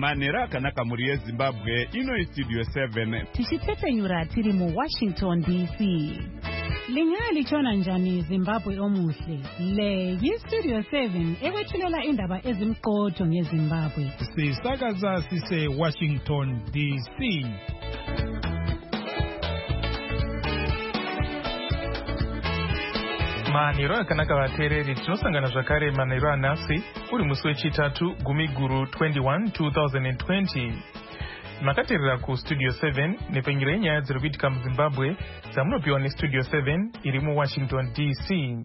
manera kanaka muri yeZimbabwe ino studio 7 tichitepenyura tiri mu Washington DC. Lingali chona njani Zimbabwe omuhle. Le yi-Studio 7 ekwethulela indaba ezimqotho ngeZimbabwe. Sisakaza sise Washington DC. Maniro akanaka vateereri tinosangana zvakare maniro anhasi uri musi wechitatu Gumiguru 21 2020. Makateerera kuStudio 7 nepengero yenyaya dziri kuitika muZimbabwe dzamunopiwa neStudio 7 iri muWashington DC.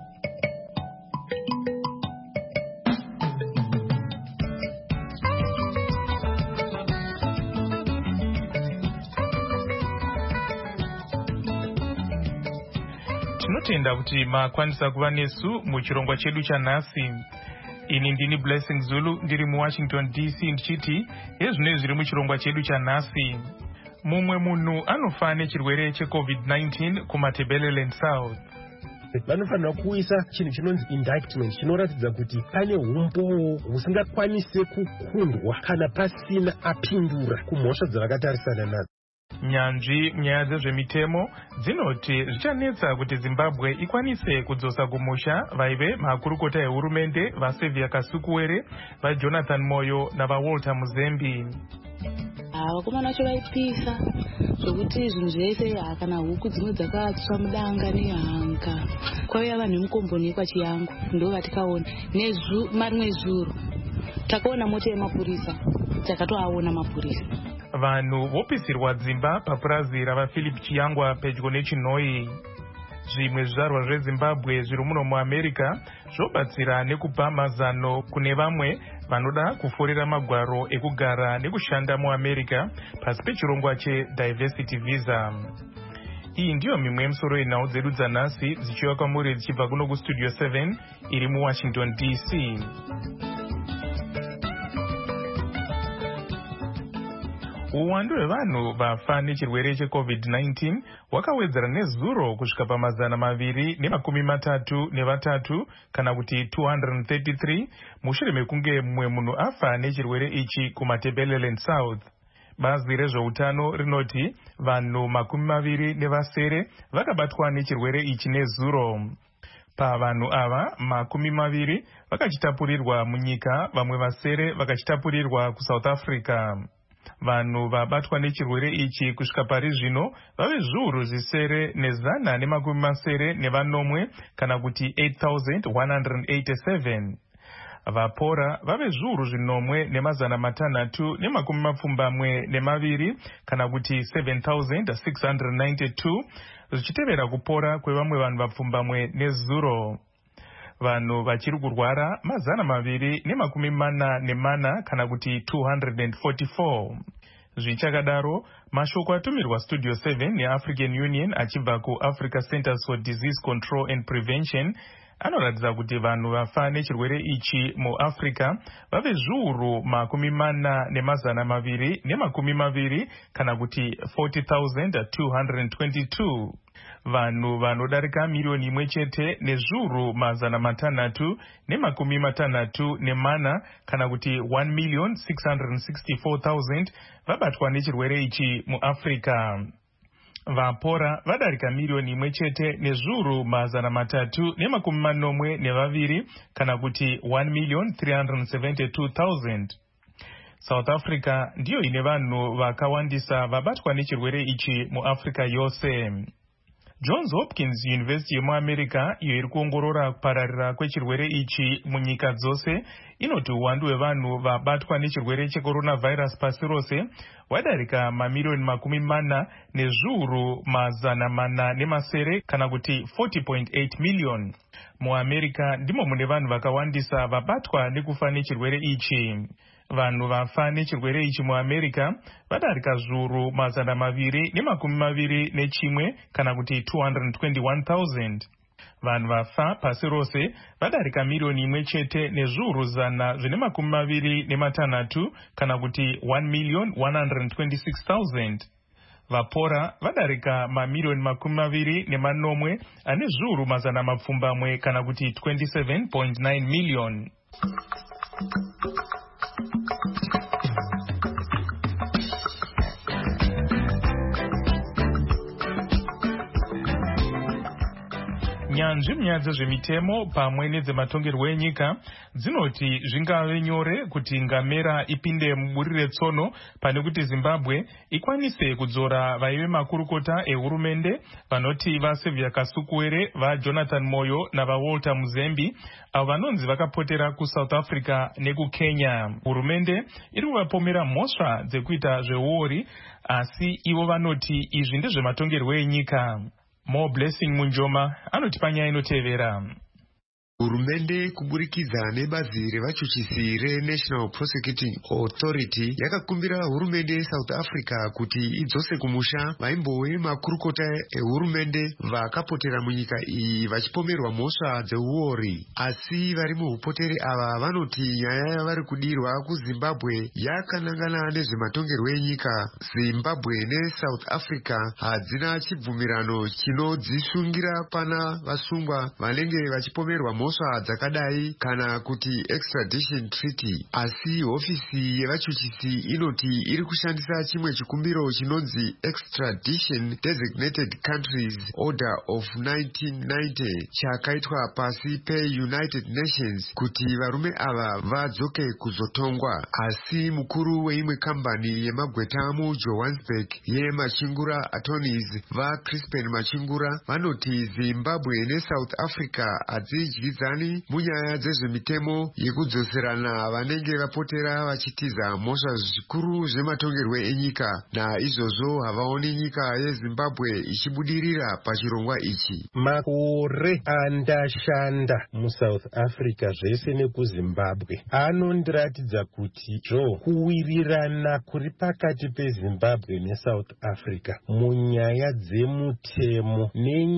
Tinotenda kuti makwanisa kuva nesu muchirongwa chedu chanhasi. Ini ndini Blessing Zulu ndiri muWashington DC ndichiti ezvino zviri muchirongwa chedu chanhasi. Mumwe munhu anofa nechirwere cheCovid-19 kuMatabeleland South. Vanofanira kuisa chinhu chinonzi indictment chinoratidza kuti pane umbowo husingakwanise kukundwa kana pasina apindura kumhosva dzavakatarisana nadzo. Nyanzvi nyaya dzezvemitemo dzinoti zvichanetsa kuti Zimbabwe ikwanise kudzosa kumusha vaive makurukota ehurumende vaSevia Kasukuwere, vaJonathan Moyo navaWalter Muzembi. Vakomana vacho vaipisa zvokuti zvinhu zvese kana huku dzimwe dzakatsva mudanga nehanga kwaiva vanhu vemukomboni kwachiyangu ndo vatikaona marimwe zuro takaona mota yemapurisa takatoaona mapurisa. Vanhu vopisirwa dzimba papurazi ravaPhilip Chiyangwa pedyo neChinoi. Zvimwe zvizvarwa zveZimbabwe zviri muno muAmerica zvobatsira nekupa mazano kune vamwe vanoda kuforera magwaro ekugara nekushanda muAmerica pasi pechirongwa cheDiversity Visa. Iyi ndiyo mimwe yemisoro yenhau dzedu dzanhasi dzichiuya kwamuri dzichibva kuno kuStudio 7 iri muWashington DC. Uwandu hwevanhu vafa nechirwere cheCovid-19 wakawedzera nezuro kusvika pa233 kana kuti 233 mushure mekunge mumwe munhu afa nechirwere ichi kuMatabeleland South. Bazi rezveutano rinoti vanhu 20 vakabatwa nechirwere ichi nezuro. Pavanhu ava 20 vakachitapurirwa munyika, vamwe vasere vakachitapurirwa kuSouth Africa. Vanhu vabatwa nechirwere ichi kusvika pari zvino vave zviuru zvisere nezana nemakumi nevanomwe kana kuti 8,187. Vapora vave zviuru zvinomwe nemazana matanhatu nemakumi maviri kana kuti 7,692 zvichitevera kupora kwevamwe vanhu vapfumbamwe nezuro. Vanhu vachiri kurwara 244 kana kuti 244. Zvichakadaro, mashoko atumirwa Studio 7 neAfrican Union achibva kuAfrica Centers for Disease Control and Prevention anoratidza kuti vanhu vafa nechirwere ichi muAfrica vave zviuru 220 kana kuti 40,222. Vanhu vanodarika miriyoni imwe chete nezviuru 664 kana kuti 1,664,000 vabatwa nechirwere ichi muAfrica. Vapora vadarika miriyoni imwe chete nezviuru 342 kana kuti 1,372,000. South Africa ndiyo ine vanhu vakawandisa vabatwa nechirwere ichi muAfrica yose. Johns Hopkins University yemuAmerica iyo iri kuongorora kupararira kwechirwere ichi munyika dzose inoti uwandu hwevanhu vabatwa nechirwere checoronavirus pasi rose wadarika mamiriyoni 40 nezviuru 400 kana kuti 40.8 million. MuAmerica ndimo mune vanhu vakawandisa vabatwa nekufa nechirwere ichi. Vanhu vafa nechirwere ichi muAmerica vadarika zviuru 221 kana kuti 221,000. Vanhu vafa pasi rose vadarika miriyoni imwe chete nezviuru 126 kana kuti 1,126,000. Vapora vadarika mamiriyoni 20 ane zviuru 100 kana kuti 27.9 million. nyanzvi munyaya dzezvemitemo pamwe nedzematongerwo enyika dzinoti zvingave nyore kuti ngamera ipinde muburire tsono pane kuti Zimbabwe ikwanise kudzora vaive makurukota ehurumende vanoti vaSylvia Kasukuwere, vaJonathan Moyo navaWalter Muzembi avo vanonzi vakapotera kuSouth Africa nekuKenya. Hurumende iri kuvapomera mhosva dzekuita zveuori, asi ivo vanoti izvi ndezvematongerwo enyika. More Blessing Munjoma anoti panyaya inotevera. Hurumende kuburikidza nebazi revachuchisi reNational Prosecuting Authority yakakumbira hurumende yeSouth Africa kuti idzose kumusha vaimbove makurukota ehurumende vakapotera munyika iyi vachipomerwa mhosva dzeuori. Asi vari muupotere ava vanoti nyaya yavari kudirwa kuZimbabwe yakanangana nezvematongerwo enyika. Zimbabwe neSouth Africa hadzina chibvumirano chinodzisungira pana vasungwa vanenge vachipomerwa mhosva dzakadai kana kuti extradition treaty. Asi hofisi yevachuchisi inoti iri kushandisa chimwe chikumbiro chinonzi Extradition Designated Countries Order of 1990 chakaitwa pasi peUnited Nations kuti varume ava vadzoke kuzotongwa. Asi mukuru weimwe kambani yemagweta muJohannesburg yeMachingura Attorneys vaCrispin Machingura vanoti Zimbabwe neSouth Africa hadzidyidzani munyaya dzezvemitemo yekudzoserana vanenge vapotera vachitiza mhosva zvikuru zvematongerwo enyika. Naizvozvo havaoni nyika yeZimbabwe ichibudirira pachirongwa ichi. Makore andashanda muSouth Africa zvese nekuZimbabwe anondiratidza kuti kuwirirana kuri pakati peZimbabwe neSouth Africa munyaya dzemutemo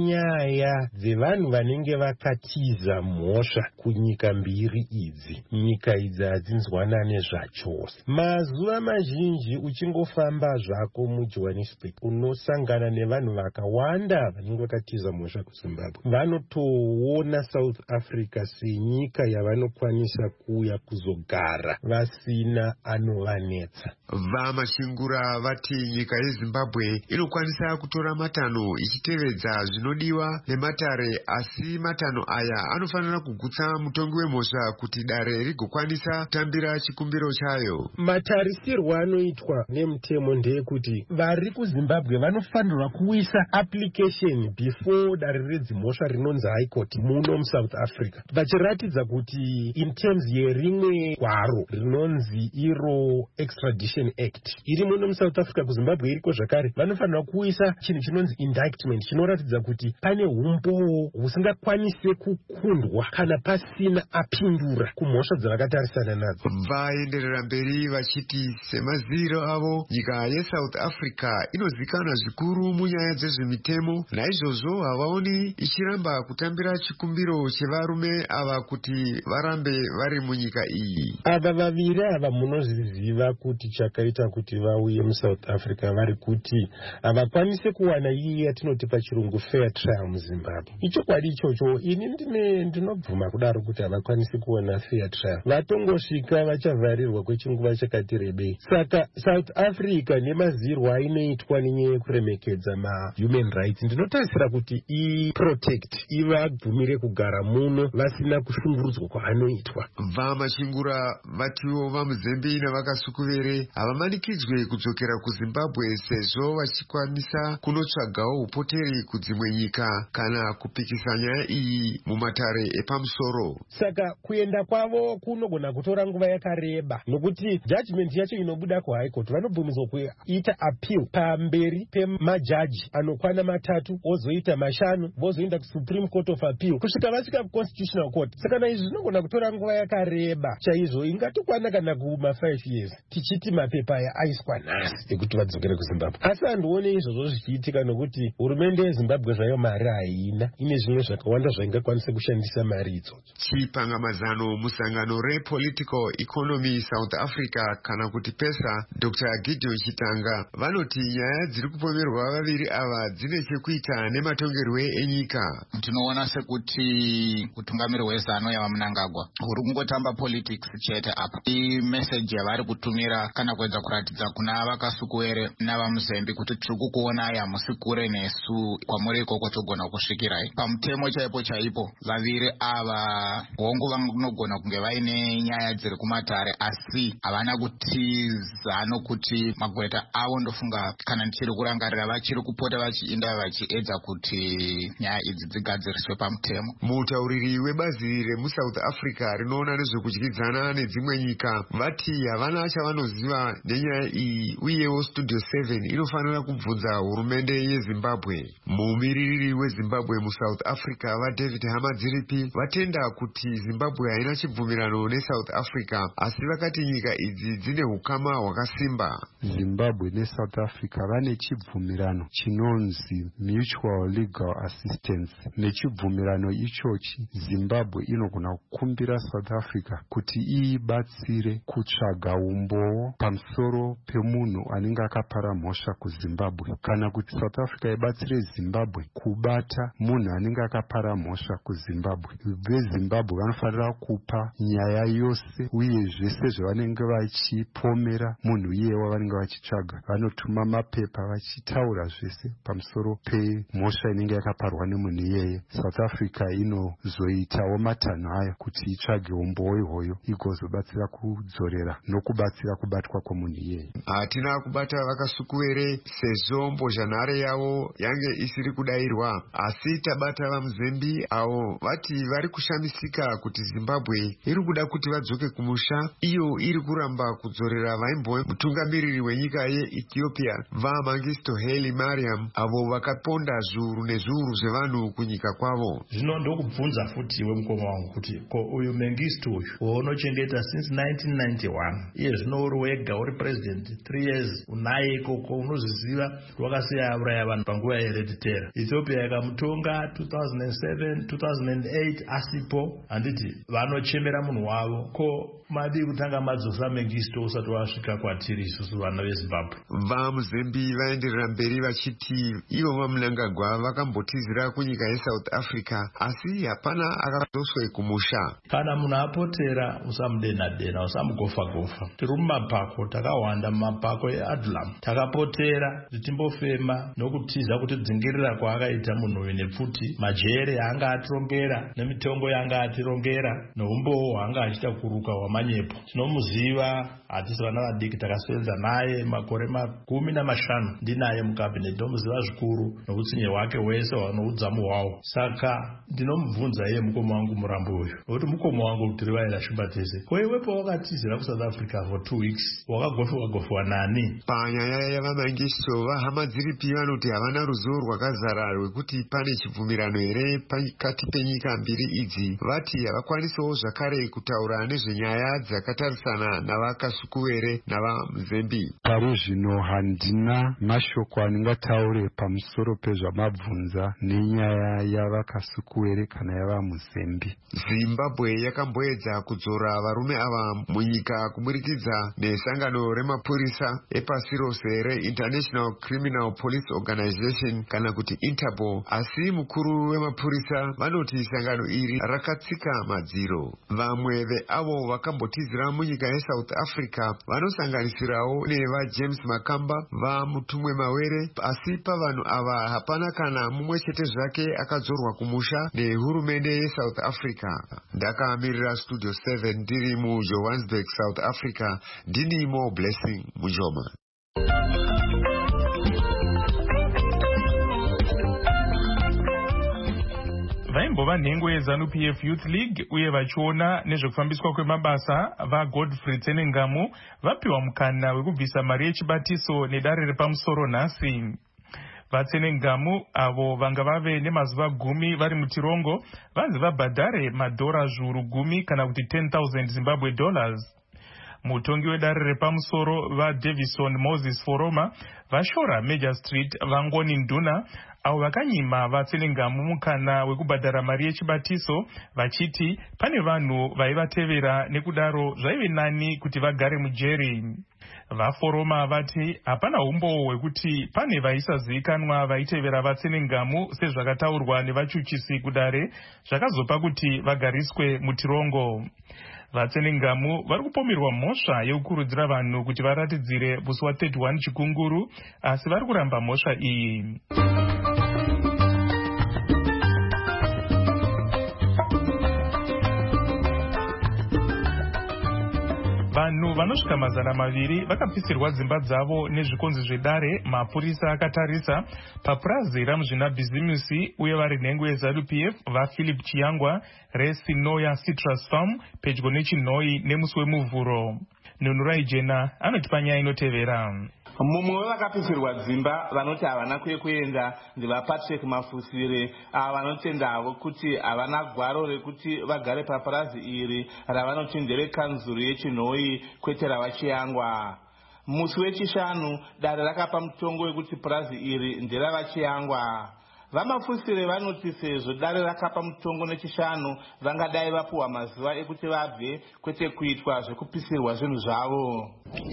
nenyaya dzevanhu vanenge vakatiza mhosva kunyika mbiri idzi. Nyika idzi hadzinzwanane zvachose. Mazuva mazhinji uchingofamba zvako muJohannesburg unosangana nevanhu vakawanda vanenge vakatiza mhosva kuZimbabwe. Vanotoona South Africa senyika yavanokwanisa kuuya kuzogara vasina anovanetsa. VaMachingura vati nyika yeZimbabwe inokwanisa kutora matanho ichitevedza zvinodiwa nematare, asi matanho aya anofanira kugutsa mutongi wemhosva kuti dare rigokwanisa kutambira chikumbiro chayo. Matarisirwo anoitwa nemutemo ndeyekuti vari kuZimbabwe vanofanirwa kuisa application before dare redzimhosva rinonzi High Court muno muSouth Africa, vachiratidza kuti in terms yerimwe gwaro rinonzi iro Extradition Act iri muno muSouth Africa, kuZimbabwe iriko zvakare, vanofanirwa kuisa chinhu chinonzi indictment chinoratidza kuti pane umboo husingakwanise kukundwa kana pasina apindura kumhosva dzavakatarisana nadzo. Vaenderera mberi vachiti semaziviro avo nyika yeSouth Africa inozikanwa zvikuru munyaya dzezvemitemo, naizvozvo havaoni ichiramba kutambira chikumbiro chevarume ava kuti varambe vari munyika iyi. Ava vaviri ava munozviziva kuti chakaita kuti vauye muSouth Africa vari kuti havakwanise kuwana iyi yatinoti pachirungu fair trial muZimbabwe. Ichokwadi ichocho, ini ndinobvuma kudaro kuti havakwanisi kuona fair trial. Vatongosvika vachavharirwa kwechinguva chakati rebei. Saka South Africa nemazirwo ainoitwa nenyaya yekuremekedza mahuman rights ndinotarisira kuti iprotect, ivabvumire kugara muno vasina kushungurudzwa kwavanoitwa. VaMachingura vatiwo vaMuzembi navakaSukuvere havamanikidzwe kudzokera kuZimbabwe sezvo vachikwanisa kunotsvagawo upoteri kudzimwe nyika kana kupikisa nyaya iyi mumatare epamusoro. Saka kuenda kwavo kunogona kutora nguva yakareba, nokuti judgment yacho inobuda kuHigh Court vanobvumidzwa kuita appeal pamberi pemajaji anokwana 3, vozoita 5, vozoenda kuSupreme Court of Appeal kusvika vasvika kuConstitutional Court. Saka naizvi zvinogona kutora nguva yakareba chaizvo, ingatokwana kana kuma5 years tichiti mapepa aya aiswa nhasi ekuti vadzokere kuZimbabwe. Asi handione izvozvo zvichiitika, nokuti hurumende yeZimbabwe zvayo mari haina, ine zvimwe zvakawanda zvaingakwanisa kushandisa kushandisa mari idzodzo. Chipangamazano musangano rePolitical Economy South Africa kana kuti PESA, Dr. Gideon Chitanga vanoti nyaya dziri kupomerwa vaviri ava dzine chekuita nematongerwe enyika. Tinoona sekuti utungamiri hwezano yava Mnangagwa huri kungotamba politics chete apa. Message yavari kutumira kana kuedza kuratidza kuna vakasukuwere navaMuzembe kuti tiri kukuonai hamusi kure nesu, kwamuri ikoko togona kusvikirai. Pamutemo chaipo vaviri ava hongu vanogona kunge vaine nyaya dziri kumatare, asi havana kutizano kuti magweta avo ndofunga kana ndichiri kurangarira vachiri kupota vachiinda vachiedza kuti nyaya idzi dzigadziriswe pamutemo. Mutauriri webazi remuSouth Africa rinoona nezvekudyidzana nedzimwe nyika vati havana chavanoziva nenyaya iyi, uyewo Studio 7 inofanira kubvunza hurumende yeZimbabwe. Mumiririri weZimbabwe muSouth Africa vaDavid Hamadziripi vatenda kuti Zimbabwe haina chibvumirano neSouth Africa, asi vakati nyika idzi dzine hukama hwakasimba. Zimbabwe neSouth Africa vane chibvumirano chinonzi Mutual Legal Assistance. Nechibvumirano ichochi Zimbabwe inogona kukumbira South Africa kuti iibatsire kutsvaga umbowo pamusoro pemunhu anenge akapara mhosva kuZimbabwe, kana kuti South Africa ibatsire Zimbabwe kubata munhu anenge akapara mhosva kuZimbabwe. VeZimbabwe vanofanira kupa nyaya yose uye zvese zvavanenge vachipomera munhu iyewa vanenge vachitsvaga. Vanotuma mapepa vachitaura zvese pamusoro pemhosva inenge yakaparwa nemunhu iyeye. South Africa inozoitawo matanho ayo kuti itsvage umbowo ihoyo igozobatsira kudzorera nokubatsira kubatwa kwomunhu iyeye. Hatina kubata vakasukuwere sezvo mbozhanhare yavo yange isiri kudairwa, asi tabata vaMuzembe avo vati vari kushamisika kuti Zimbabwe iri kuda kuti vadzoke kumusha, iyo iri kuramba kudzorera vaimbove mutungamiriri wenyika yeEthiopia vaMangisto Haile Mariam, avo vakaponda zviuru nezviuru zvevanhu kunyika kwavo. Zvino ndokubvunza futi iwe mukoma wangu kuti ko uyu Mengistu uyu waunochengeta since 1991, iye zvino uri wega uri president 3 years, unaye ikoko unozviziva kuti wakasiya auraya vanhu panguva yehereditera. Ethiopia yakamutonga 2007 2008 asipo, handiti vanochemera munhu wavo. Ko madi kutanga madzosa Mengistu usati wasvika kwatiri isusu vana veZimbabwe. VaMuzembe vaenderera mberi vachiti ivo vaMnangagwa vakambotizira kunyika yeSouth Africa, asi hapana akazoswe kumusha. Kana munhu apotera usamudena-dena, usamugofa-gofa. Tiri mumapako, takawanda mumapako eAdlam, takapotera tichimbofema nokutiza kuti dzingirira kwaakaita munhu uyu nepfuti, majere anga atirongera nemitongo yanga atirongera noumbowo hwanga achita kuruka hwamanyepo. Tinomuziva, hatisi vana vadiki, takasevenza naye makore 15 ndinaye mukabineti, ndomuziva zvikuru nokutsinye hwake hwese noudzamu hwawo. Saka ndinomubvunza iye mukoma wangu murambo uyu, nokuti mukoma wangu tiri vaira shumba tese. Ko iwe pawakatizira kuSouth Africa for 2 weeks wakagofiwa nani? Panyaya yavaMangisto vaHamadziripi vanoti havana ruzivo rwakazara rwekuti pane chibvumirano here pakati penyika mbiri idzi. Vati havakwanisawo zvakare kutaura nezvenyaya dzakatarisana navakasukuwere navaMuzembe. Pari zvino handina mashoko andingataure pamusoro pezvamabvunza nenyaya yavakasukuwere kana yavaMuzembe. Zimbabwe yakamboedza kudzora varume ava munyika kuburikidza nesangano remapurisa epasi rose reInternational Criminal Police Organization kana kuti Interpol, asi mukuru wemapurisa vanoti sangano iri rakatsika madziro. Vamwe veavo vakambotizira munyika yeSouth Africa vanosanganisirawo nevaJames Makamba, vaMutumwe Mawere, asi pavanhu ava hapana kana mumwe chete zvake akadzorwa kumusha nehurumende yeSouth Africa. Ndakamirira Studio 7 ndiri muJohannesburg, South Africa, ndini Mo Blessing Mujoma. vaimbova nhengo yeZANU-PF Youth League uye vachiona nezvekufambiswa kwemabasa vaGodfrey Tsenengamu vapiwa mukana wekubvisa mari yechibatiso nedare repamusoro nhasi. VaTsenengamu avo vanga vave nemazuva 10 vari mutirongo vanzi vabhadhare madhora zviuru 10 kana kuti 10,000 Zimbabwe dollars. mutongi wedare repamusoro vaDavison Moses Foroma vashora Major Street vangoni Nduna avo vakanyima vatsenengamu mukana wekubhadhara mari yechibatiso vachiti pane vanhu vaivatevera nekudaro zvaive nani kuti vagare mujeri. VaForoma vati hapana umbowo hwekuti pane vaisazivikanwa vaitevera vatsenengamu sezvakataurwa nevachuchisi kudare zvakazopa kuti vagariswe mutirongo. Vatsenengamu vari kupomerwa mhosva yekukurudzira vanhu kuti varatidzire musi wa31 Chikunguru, asi vari kuramba mhosva iyi. Vanhu vanosvika 200 vakapisirwa dzimba dzavo nezvikonzi zvedare, mapurisa akatarisa papurazi ramuzvinabhizimusi uye vari nhengo yeZANU-PF vaPhilip Chiyangwa reSinoya Citrus Farm pedyo neChinhoi nemusi wemuvhuro. Nunurai Jena anoti panyaya inotevera. Mumwe wevakapisirwa dzimba vanoti havana kuenda ndivaPatrick Mafusire, ava vanotendavo kuti havana gwaro rekuti vagare papurazi iri ravanoti nderekanzuru yeChinhoi kwete ravaChiyangwa. Musi wechishanu dare rakapa mutongo wekuti purazi iri nderavaChiyangwa. VaMafusire vanoti sezvo dare rakapa mutongo nechishanu vangadai vapuwa mazuva ekuti vabve kwete kuitwa zvekupisirwa zvinhu zvavo.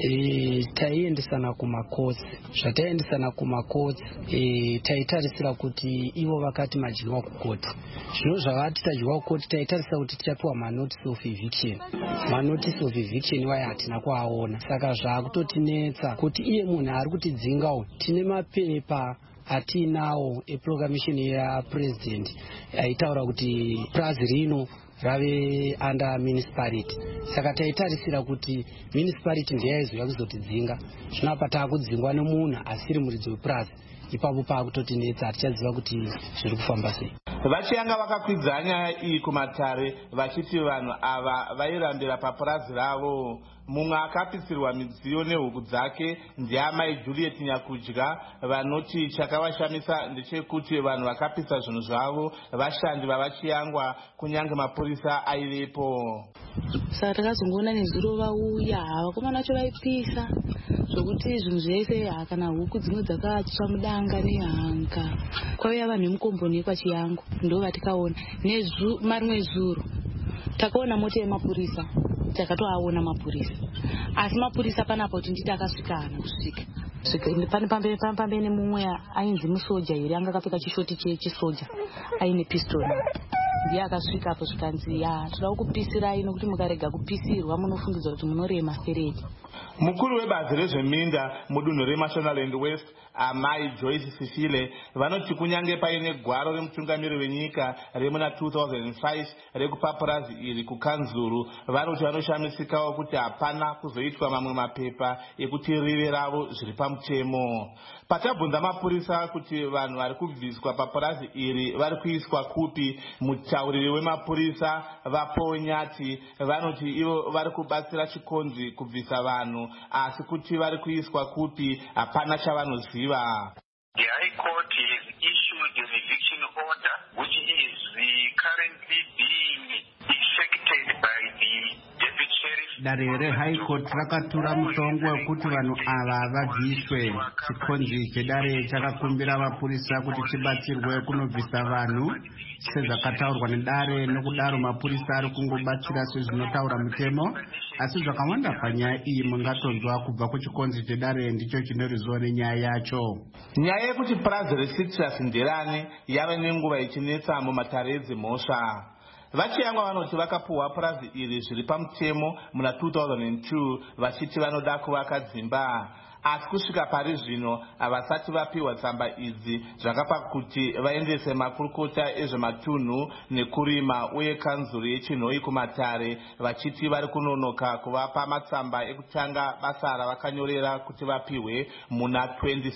Taiendesana kumakotsi. Zvataendesana kumakotsi taitarisira kuti ivo vakati madyiwa kukoti. Zvino zvavati tadyiwa kukoti taitarisa kuti tichapiwa manotice of eviction. Manotice of eviction iwayo hatina kuaona. Saka zvakutotinetsa kuti iye munhu ari kutidzingawo tine mapepa atinawo eproclamation yapresident aitaura kuti purazi rino rave under municipality. Saka taitarisira kuti municipality ndeyaizoya kuzotidzinga. Zvino apa taakudzingwa nemunhu asiri muridzi wepurazi. Ipapo paakutotinetsa hatichaziva kuti zviri kufamba sei. VaChiyangwa vakakwidza nyaya iyi kumatare vachiti vanhu ava vairambira papurazi ravo. Mumwe akapisirwa midziyo nehuku dzake ndiamai Juliet Nyakudya vanoti chakavashamisa ndechekuti vanhu vakapisa zvinhu zvavo vashandi vavaChiyangwa kunyange mapurisa aivepo. Saka takazongoona nezuro vauya vakomana vacho vaipisa zvokuti zvinhu zvese kana huku dzimwe dzakatsva mudanga nehanga. Kwauya vanhu vemukomboni kwaChiyangwa ndo vatikaona. Marimwe zuro takaona mota yemapurisa, takatoaona mapurisa. Asi mapurisa panapo kuti nditi akasvika hana kusvika. Pane pambene mumwe ainzi musoja here anga akapfeka chishoti chesoja aine pistol. Ndiye akasvika apo zvikanzi toda kupisirai nokuti mukarega kupisirwa munofungidzwa kuti munorema kereke. Mukuru webazi rezveminda mudunhu reMashonaland West amai Joyce Sifile vanoti kunyange paine gwaro remutungamiri wenyika remuna 2005 rekupa purazi iri kukanzuru, vanoti vanoshamisikawo kuti hapana kuzoitwa mamwe mapepa ekuti rive ravo zviri pamutemo. Patabvunza mapurisa kuti vanhu vari kubviswa papurazi iri vari kuiswa kupi, mutauriri wemapurisa vaPonyati vanoti ivo vari kubatsira chikonzi kubvisa vanhu, asi kuti vari kuiswa kupi hapana chavanoziva. The High Court has issued an eviction order which is currently being effected by the Deputy Sheriff. Dare reHigh Court rakatura mutongo wekuti vanhu ava vabviswe. Chikonzi chedare chakakumbira vapurisa kuti chibatsirwe kunobvisa vanhu sezvakataurwa nedare, nokudaro mapurisa ari kungobatsira sezvinotaura mutemo. Asi zvakawanda panyaya iyi mungatonzwa kubva kuchikonzi chedare ndicho chine ruzivo nenyaya yacho. Nyaya yekuti purazi reCitrus nderani yave nenguva ichinetsa mumatare edzimhosva. VaChiyangwa vanoti vakapuhwa purazi iri zviri pamutemo muna 2002 vachiti vanoda kuvaka dzimba. Asi kusvika pari zvino havasati vapiwa tsamba idzi, zvakapa kuti vaendese makurukota ezvematunhu nekurima uye kanzuru yeChinhoi kumatare vachiti vari kunonoka kuvapa matsamba ekutanga basa ravakanyorera kuti vapiwe muna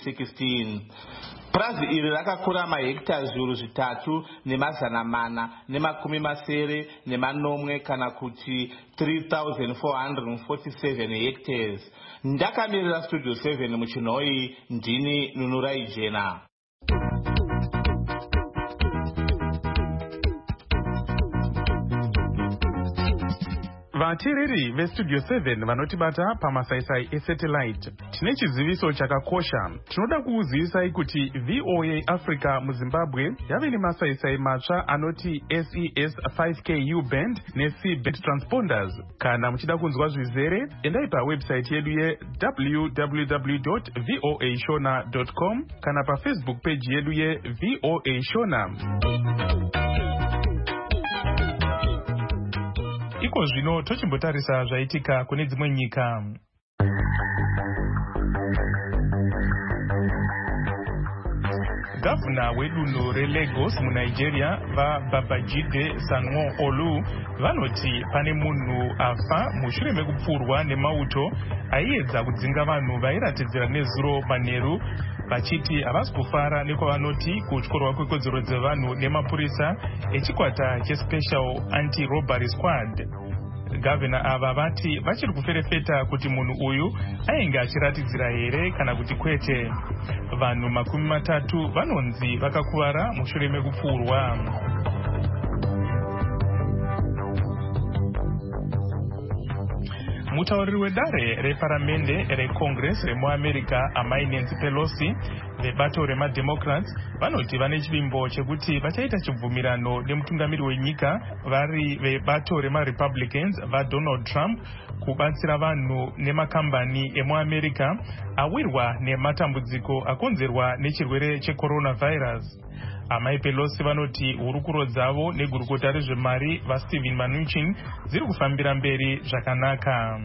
2016. Purazi iri rakakura mahekita zviuru 3,480 kana kuti 3,447 hectares. Ndakamirira Studio 7 muChinhoi, ndini Nunurai Jena. vateereri vestudio 7 vanotibata pamasaisai esatellite, tine chiziviso chakakosha. Tinoda kuuzivisai kuti VOA Africa muZimbabwe yave nemasaisai matsva anoti SES 5K U-band neC-band transponders. Kana muchida kunzwa zvizere, endai pawebsite yedu www.voashona.com kana pafacebook page yedu VOA Shona. Iko zvino tochimbotarisa zvaitika kune dzimwe nyika. Gavana wedunhu reLagos muNigeria vaBabajide Sanwo-Olu vanoti pane munhu afa mushure mekupfurwa nemauto aiedza kudzinga vanhu vairatidzira nezuro manheru, vachiti havasi kufara nekwavanoti kutyorwa kwekodzero dzevanhu nemapurisa echikwata cheSpecial Anti-Robbery Squad. Gavana ava vati vachiri kuferefeta kuti munhu uyu ainge achiratidzira here kana kuti kwete. Vanhu 30 vanonzi vakakuvara mushure mekupfurwa. Mutauriri wedare reparamende reCongress remuAmerica amai Nancy Pelosi vebato remademocrats vanoti vane chivimbo chekuti vachaita chibvumirano nemutungamiri wenyika vari vebato remaRepublicans vaDonald Trump kubatsira vanhu nemakambani emuAmerica awirwa nematambudziko akonzerwa nechirwere checoronavirus. Amai Pelosi vanoti hurukuro dzavo negurukota rezvemari vaSteven Mnuchin dziri kufambira mberi zvakanaka.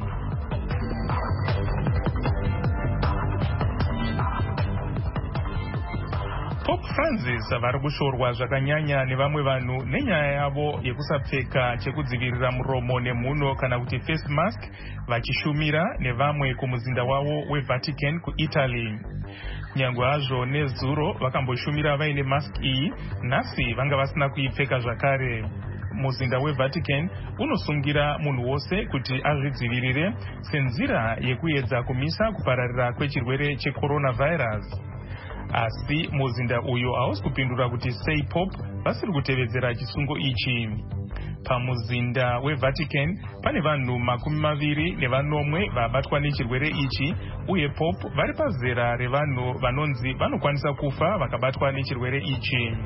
Pope Francis vari kushorwa zvakanyanya nevamwe vanhu nenyaya yavo yekusapfeka chekudzivirira muromo nemhuno kana kuti face mask vachishumira nevamwe kumuzinda wavo weVatican kuItaly. Nyangwe hazvo nezuro vakamboshumira vaine mask iyi, nhasi vanga vasina kuipfeka zvakare. Muzinda weVatican unosungira munhu wose kuti azvidzivirire senzira yekuedza kumisa kupararira kwechirwere checoronavirus. Asi muzinda uyo hausi kupindura kuti sei Pope vasiri kutevedzera chisungo ichi. Pamuzinda weVatican pane vanhu 20 vabatwa nechirwere ichi, uye Pope vari pazera revanhu vanonzi vanokwanisa kufa vakabatwa nechirwere ichi.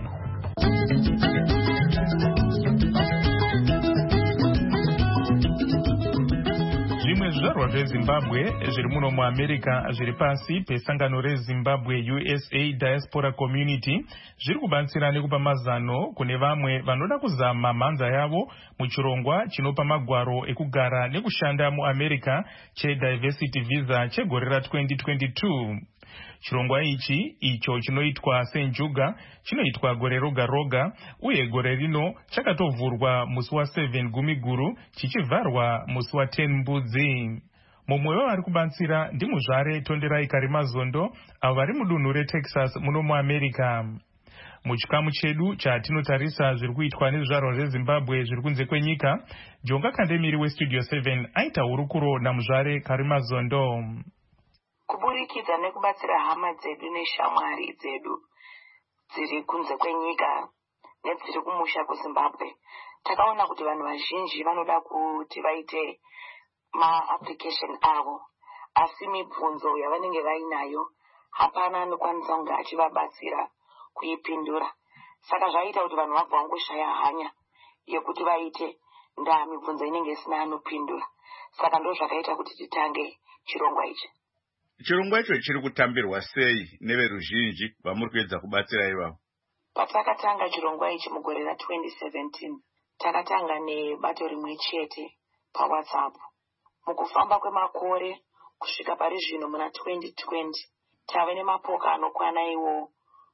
Zvimwe zvizvarwa zveZimbabwe zviri muno muAmerica zviri pasi pesangano reZimbabwe USA Diaspora Community zviri kubatsira nekupa mazano kune vamwe vanoda kuzama mhanza yavo muchirongwa chinopa magwaro ekugara nekushanda muAmerica cheDiversity Visa chegore ra2022. Chirongwa ichi icho chinoitwa senjuga chinoitwa gore roga roga, uye gore rino chakatovhurwa musi wa7 Gumiguru chichivharwa musi wa10 Mbudzi. Mumwe wavari kubatsira ndimuzvare Tonderai Karimazondo avo vari mudunhu reTexas muno muAmerica. Muchikamu chedu chatinotarisa zviri kuitwa nezvizvarwa zveZimbabwe zviri kunze kwenyika, Jonga Kandemiri weStudio 7 aita hurukuro namuzvare Karimazondo. Kuburikidza nekubatsira hama dzedu neshamwari dzedu dziri kunze kwenyika nedziri kumusha kuZimbabwe, takaona kuti vanhu vazhinji vanoda kuti vaite maapplication avo, asi mibvunzo yavanenge vainayo hapana anokwanisa kunge achivabatsira kuipindura. Saka zvaita kuti vanhu vabva vangoshaya hanya yekuti vaite ndaa mibvunzo inenge isina anopindura. Saka ndo zvakaita kuti titange chirongwa ichi. Chirongwa icho chiri kutambirwa sei neveruzhinji vamuri kuedza kubatsira ivavo? Patakatanga chirongwa ichi mugore ra2017 takatanga nebato rimwe chete paWhatsApp. Mukufamba kwemakore kusvika pari zvino muna 2020 tave nemapoka anokwana iwo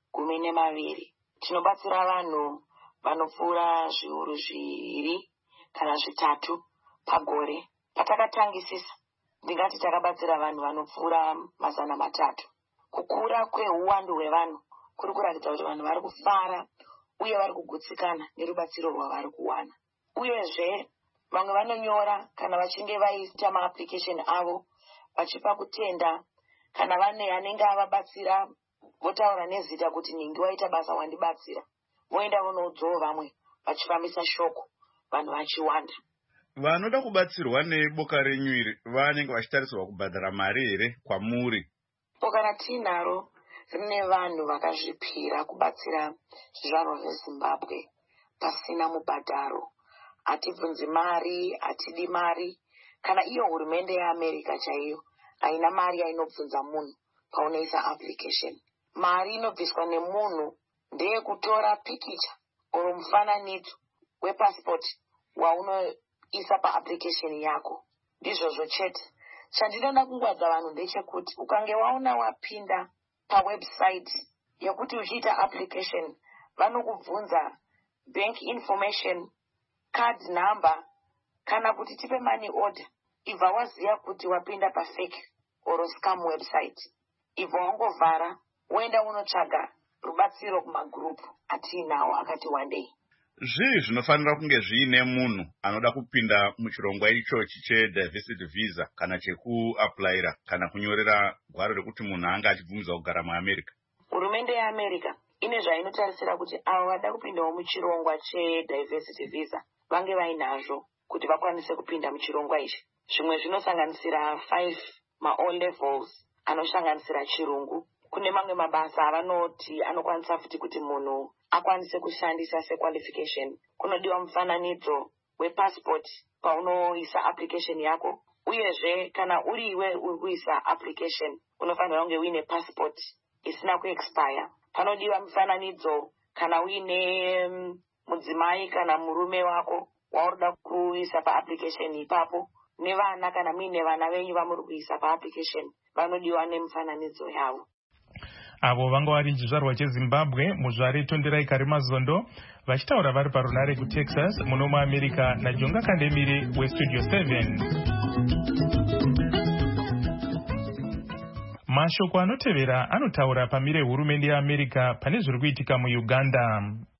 12. Tinobatsira vanhu vanopfuura zviuru 2 kana 3 pagore. Patakatangisisa ndingati takabatsira vanhu vanopfuura 300. Kukura kweuwandu hwevanhu kuri kuratidza kuti vanhu vari kufara uye vari kugutsikana nerubatsiro rwavari kuwana. Uyezve vamwe vanonyora kana vachinge vaita maapplication avo vachipa kutenda, kana vane anenge avabatsira votaura nezita kuti ningi waita basa wandibatsira, voenda vonoudzawo vamwe vachifambisa shoko, vanhu vachiwanda. Vanoda kubatsirwa neboka renyu iri vanenge vachitarisirwa kubhadhara mari here kwamuri? Boka ratinaro rine vanhu vakazvipira kubatsira zvizvarwa zveZimbabwe pasina mubhadharo. Hatibvunzi mari, hatidi mari. Kana iyo hurumende yeAmerica chaiyo haina mari yainobvunza munhu paunoisa application. Mari inobviswa nemunhu ndeye kutora pikicha oro mufananidzo wepassport waunoisa paapplication yako. Ndizvozvo chete. Chandinoda kungwadza vanhu ndechekuti ukange waona wapinda pawebsite yekuti uchiita application vanokubvunza bank information, card number, kana kuti tipe money order. Ibva waziya kuti wapinda pafake or scam website. Ibva wangovhara woenda unotsvaga rubatsiro kumagroup atiinawo akati one day. Zvii zvinofanira kunge zviine munhu anoda kupinda muchirongwa ichochi chediversity visa kana chekuaplyira kana kunyorera gwaro rekuti munhu anga achibvumidzwa kugara muAmerica? Hurumende yeAmerica ine zvainotarisira kuti avo vada kupindawo muchirongwa chediversity visa vange vainazvo kuti vakwanise kupinda muchirongwa ichi. Zvimwe zvinosanganisira 5 ma-O levels anosanganisira chirungu. Kune mamwe mabasa avanoti anokwanisa futi kuti munhu akwanise kushandisa sequalification. Kunodiwa mufananidzo wepassport paunoisa application yako. Uyezve kana uriwe uri kuisa application unofanira kunge uine passport isina kuexpire. Panodiwa mufananidzo kana uine mudzimai kana murume wako waurida kuisa paapplication ipapo. Nevana kana muine vana venyu vamuri kuisa paapplication vanodiwa nemufananidzo yavo. Avo vanga vari chizvarwa cheZimbabwe muzvare Tonderai Karimazondo vachitaura vari parunare kuTexas muno muAmerica naJonga Kandemire weStudio 7. Mashoko anotevera anotaura pamire hurumende yeAmerica pane zviri kuitika muUganda.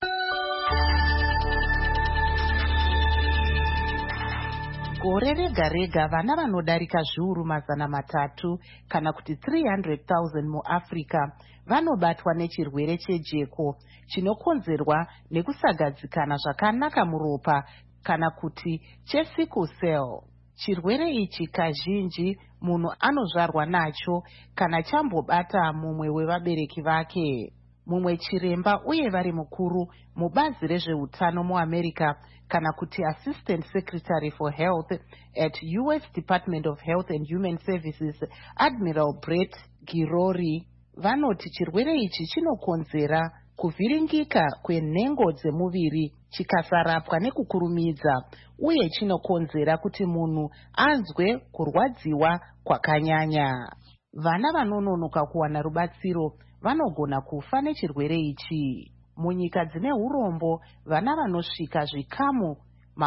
Gore rega rega vana vanodarika zviuru 300 kana kuti 300,000 muAfrica vanobatwa nechirwere chejeko chinokonzerwa nekusagadzikana zvakanaka muropa kana kuti chesickle cell. Chirwere ichi kazhinji munhu anozvarwa nacho kana chambobata mumwe wevabereki vake. Mumwe chiremba uye vari mukuru mubazi rezveutano muAmerica kana kuti Assistant Secretary for Health at US Department of Health and Human Services, Admiral Brett Girori, vanoti chirwere ichi chinokonzera kuvhiringika kwenhengo dzemuviri chikasarapwa nekukurumidza, uye chinokonzera kuti munhu anzwe kurwadziwa kwakanyanya. Vana vanononoka kuwana rubatsiro vanogona kufa nechirwere ichi. Munyika dzine urombo vana vanosvika zvikamu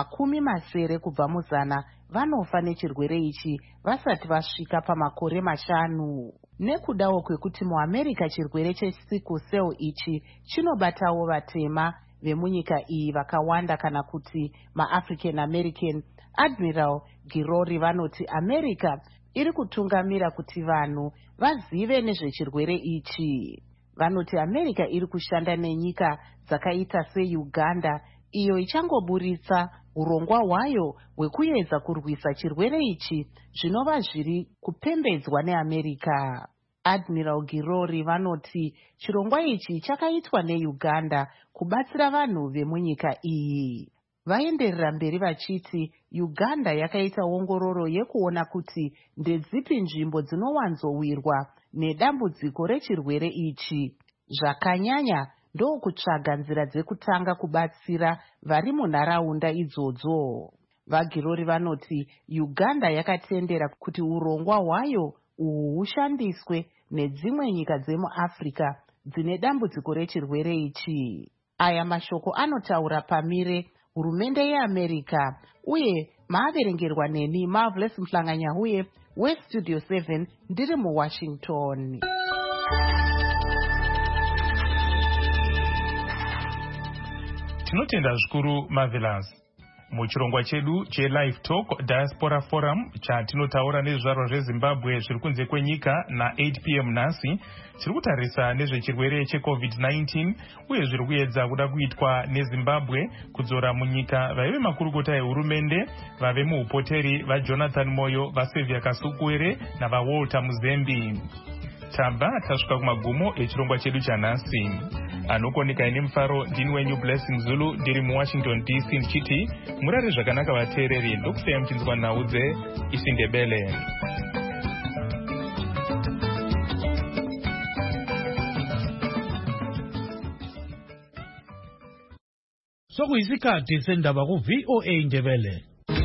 80 kubva mu100 vanofa nechirwere ichi vasati vasvika pamakore 5. Nekudawo kwekuti muAmerica chirwere chesickle cell ichi chinobatawo vatema vemunyika iyi vakawanda kana kuti maAfrican American, Admiral Girori vanoti America iri kutungamira kuti vanhu vazive nezvechirwere ichi. Vanoti America iri kushanda nenyika dzakaita seUganda iyo ichangoburitsa urongwa hwayo hwekuedza kurwisa chirwere ichi zvinova zviri kupembedzwa neAmerica. Admiral Girori vanoti chirongwa ichi chakaitwa neUganda kubatsira vanhu vemunyika iyi. Vaenderera mberi vachiti Uganda yakaita ongororo yekuona kuti ndedzipi nzvimbo dzinowanzowirwa nedambudziko rechirwere ichi. Zvakanyanya ndokutsvaga nzira dzekutanga kubatsira vari munharaunda idzodzo. VaGirori vanoti Uganda yakatendera kuti urongwa hwayo uhu hushandiswe nedzimwe nyika dzemuAfrica dzine dambudziko rechirwere ichi. Aya mashoko anotaura pamire hurumende yeAmerica, uye maaverengerwa neni Marvelous Mhlanganyahuye weStudio 7 ndiri muWashington. Tinotenda zvikuru Marvelous. Muchirongwa chedu che-Live Talk Diaspora Forum chatinotaura nezvizvarwa zveZimbabwe zviri kunze kwenyika na8 p.m. nhasi tiri kutarisa nezvechirwere cheCovid-19 uye zviri kuedza kuda kuitwa neZimbabwe kudzora munyika vaive makurukota ehurumende, vave muupoteri vaJonathan Moyo, vaSylvia Kasukuwere navaWalter Muzembi. Tamba tasvika kumagumo echirongwa chedu chanhasi. Anokoneka ine mufaro ndini wenyu Blessing Zulu ndiri muWashington DC ndichiti murare zvakanaka vateereri, ndokusiyai muchinzwa nhau dzeIsindebele. Sokuyisikhathi sendaba ku-VOA Indebele.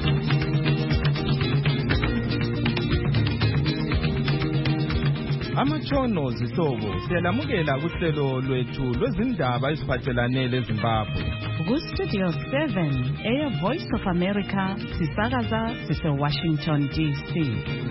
Amatshono zihlobo siyalamukela kuhlelo lwethu lwezindaba eziphathelane leZimbabwe. Ku-Studio 7 eyeVoice of America sisakaza sise-Washington DC.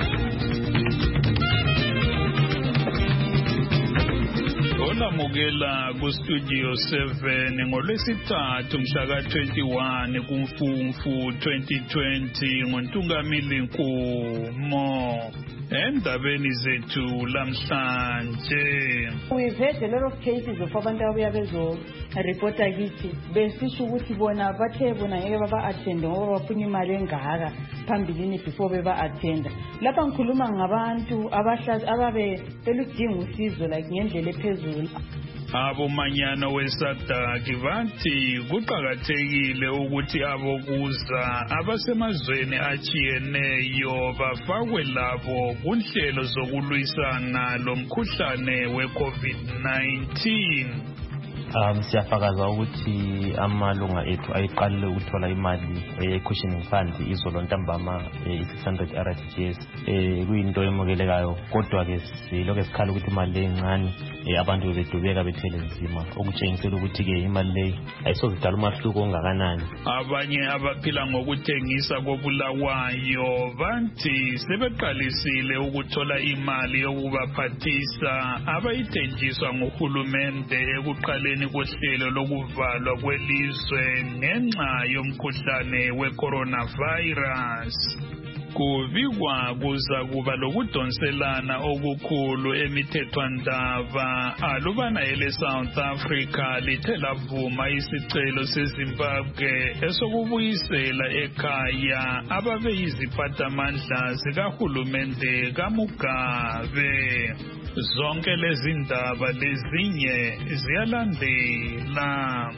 Olamukela ku-Studio 7 ngolwesithathu mhlaka 21 kuMfumfu 2020 ngoNtungamili Nkumo. Endabeni zethu lamhlanje, we've had a lot of cases of abantu abuya bezo-reporta kithi besisho ukuthi bona bathe bona ngeke baba-athende ngoba bafuna imali engaka phambilini before beba-athenda. Lapha ngikhuluma ngabantu ababe beludinga usizo like ngendlela ephezulu. Abomanyano weSADC bathi kuqakathekile ukuthi abokuza abasemazweni achiyeneyo bafakwe labo kunhlelo zokulwisana lomkhuhlane we-COVID-19. Siyafakaza ukuthi amalunga ethu ayiqalile ukuthola imali ye-cushioning fund izolo ntambama i-600 RTGS. Kuyinto emukelekayo, kodwa-ke silokhu sikhala ukuthi imali le encane abantu bebedubeka bethele nzima, okutshengisela ukuthi-ke imali leyi ayisozidala umahluko ongakanani. Abanye abaphila ngokuthengisa kobulawayo bathi sebeqalisile ukuthola imali yokubaphathisa abayithenjiswa nguhulumende ekuqaleni kohlelo lokuvalwa kwelizwe ngenxa yomkhuhlane we-coronavirus. Kubikwa kuza kuba lokudonselana okukhulu emithethwandaba alubana ele-South Africa lithe lavuma isicelo seZimbabwe esokubuyisela ekhaya ababeyiziphathamandla zikahulumende kaMugabe. Zonke lezi ndaba lezinye ziyalandela.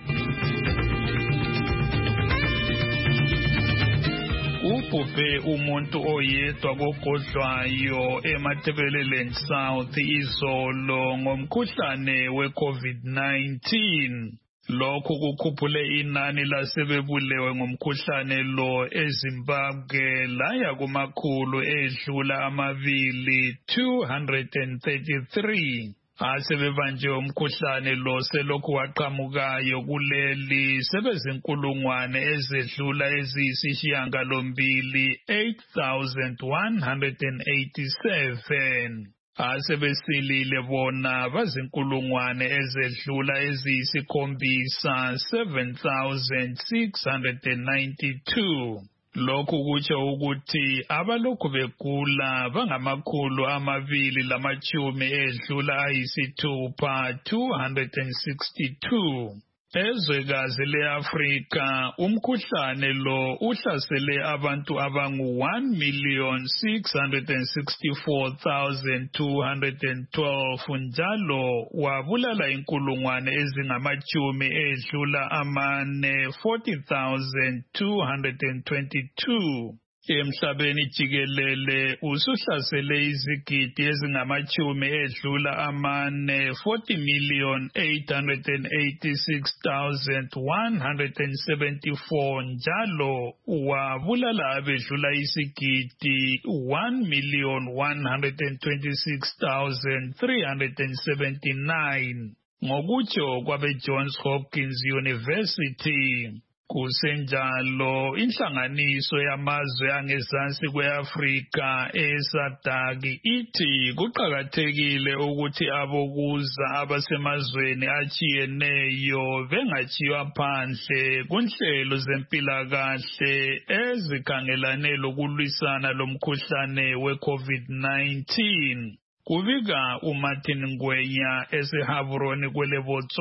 Ubhubhe umuntu oyedwa kogodlwayo eMatabeleland South izolo ngomkhuhlane we-COVID-19. Lokhu kukhuphule inani lasebebulewe ngomkhuhlane lo eZimbabwe laya kumakhulu edlula 233. Asebebanjwe umkhuhlane lo selokhu waqhamukayo kuleli sebezinkulungwane ezedlula eziyisishiyagalombili 8,187. Asebesilile bona bazinkulungwane ezedlula eziyisikhombisa 7,692. Lokhu kutsho ukuthi abalokhu begula bangamakhulu 260 262. Ezwekazi le-Afrika umkhuhlane lo uhlasele abantu abangu-1,664,212 njalo wabulala inkulungwane ezingama-40,222. 40,222. Emhlabeni jikelele usuhlasele izigidi ezingama-4 40,886,174 njalo wabulala abedlula isigidi 1,126,379 ngokutsho kwabe-Johns Hopkins University. Kusenjalo inhlanganiso yamazwe angezansi kweAfrika eSADC ithi kuqhakathekile ukuthi abokuza abasemazweni achiyeneyo bengachiywa phandle kunhlelo zempilakahle ezikhangelane lokulwisana lomkhuhlane weCovid-19. Kubika uMartin Ngwenya eseHaburoni kwele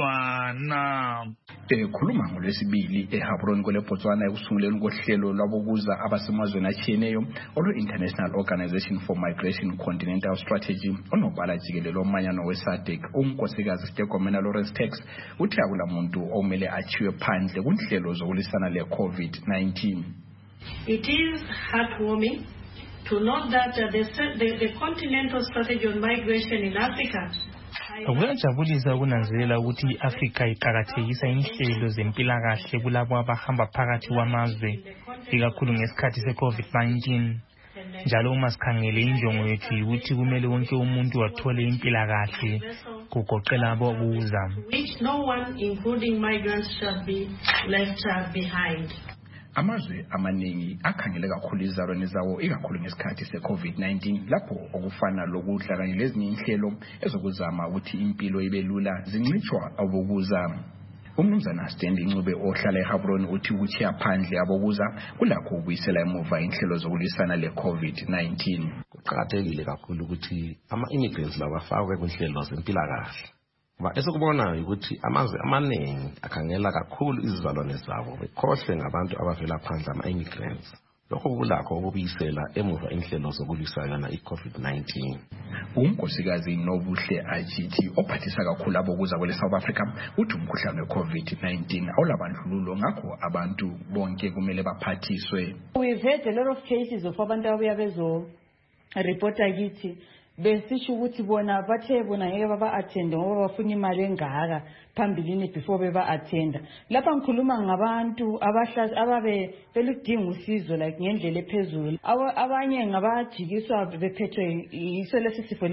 Botswana. Khuluma ngolwesibili eHaburoni kwele Botswana ekusunguleni kohlelo lwabokuza abasemazweni achiyeneyo olwe-International Organization for Migration Continental Strategy onobala jikelele omanyano weSADC unkosikazi Stegomena Lawrence Tax uthi akulamuntu omele achiywe phandle kunhlelo zokulisana le-COVID-19. It is heartwarming to note that the continental strategy on migration in Africa. Kuyajabulisa ukunanzelela ukuthi iAfrika iqhakathekisa inhlelo zempilakahle kulabo abahamba phakathi kwamazwe ikakhulu ngesikhathi seCovid-19. Njalo uma sikhangele injongo yethu ukuthi kumele wonke umuntu athole impilakahle kugoqela abokuza. Which no one including migrants shall be left behind. Amazwe amaningi akhangele kakhulu izalwane zawo ikakhulu ngesikhathi seCovid-19 lapho okufana lokudla kanye lezinye inhlelo ezokuzama ukuthi impilo ibe lula zincitshwa abokuza. Umnumzana Stanley Ncube ohlala eHaburoni uthi ukuthi aphandle abokuza kulakho ukubuyisela emuva inhlelo zokulisana leCovid-19. Kuqhakathekile kakhulu ukuthi ama-immigrants labafakwe kwinhlelo zempilakahle. Esikubonayo ukuthi amazwe amaningi akhangela kakhulu izizalwane zabo bekhohle ngabantu abavela phandle ama-immigrants. Lokho kulakho ukubuyisela emuva inhlelo zokulisana i-COVID-19. Unkosikazi Nobuhle Ajithi ophathisa kakhulu abokuza kwele South Africa uthi umkhuhlane weCovid-19 awulabandlululo ngakho abantu bonke kumele baphathiswe. We've had a lot of cases of abantu ababuya bezo reporta kithi besisho ukuthi bona bathe bona ngeke baba attend ngoba bafuna imali engaka phambilini before beba attend. Lapha ngikhuluma ngabantu ababe beludinga usizo like ngendlela ephezulu. Abanye ngabajikiswa bephethwe iso lesifo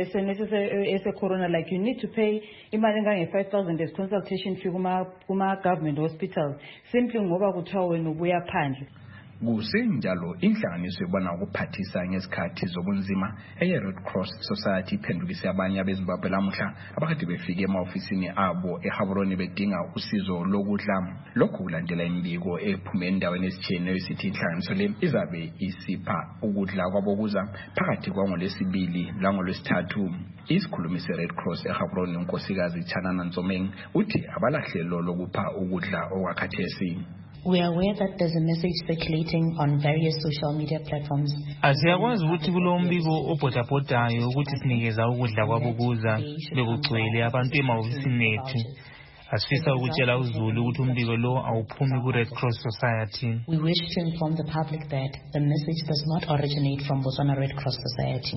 ese corona, like you need to pay imali engange 5,000 as consultation fee kuma government hospitals simply ngoba kuthiwa wena ubuya phandle. Kusenjalo inhlanganiso ebona ukuphathisa ngesikhathi zobunzima eye-Red Cross Society iphendukise abanye abeZimbabwe lamuhla abakade befike ema-ofisini abo eHaburoni bedinga usizo lokudla. Lokhu kulandela imbiko ephume endaweni ezitshiyeneyo isithi inhlanganiso le izabe isipha ukudla kwabokuza phakathi kwangolwesibili langolwesithathu. Isikhulumi se-Red Cross eHaburoni unkosikazi Chanana Nzomeng uthi abalahlelo lokupha ukudla okwakhathesi. We are aware that there's a message circulating on various social media platforms. Asiyakwazi ukuthi kulombiko obhodabhodayo ukuthi sinikeza ukudla kwabokuza bekugcwele abantu emahofisini ethu. Asifisa ukutshela uZulu ukuthi umbiko lo awuphumi ku-Red Cross Society. We wish to inform the public that the message does not originate from Botswana Red Cross Society.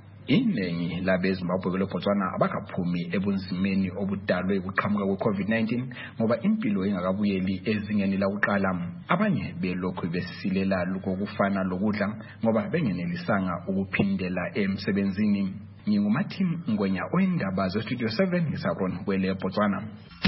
Iningi labeZimbabwe kwele Botswana abakaphumi ebunzimeni obudalwe ukuqhamuka kwe-COVID-19 ngoba impilo ingakabuyeli ezingeni lakuqala. Abanye belokhu besilela lokufana lokudla ngoba bengenelisanga ukuphindela emsebenzini. NginguMartin Ngwenya oyindaba zeStudio 7 ngeSaron kwele Botswana.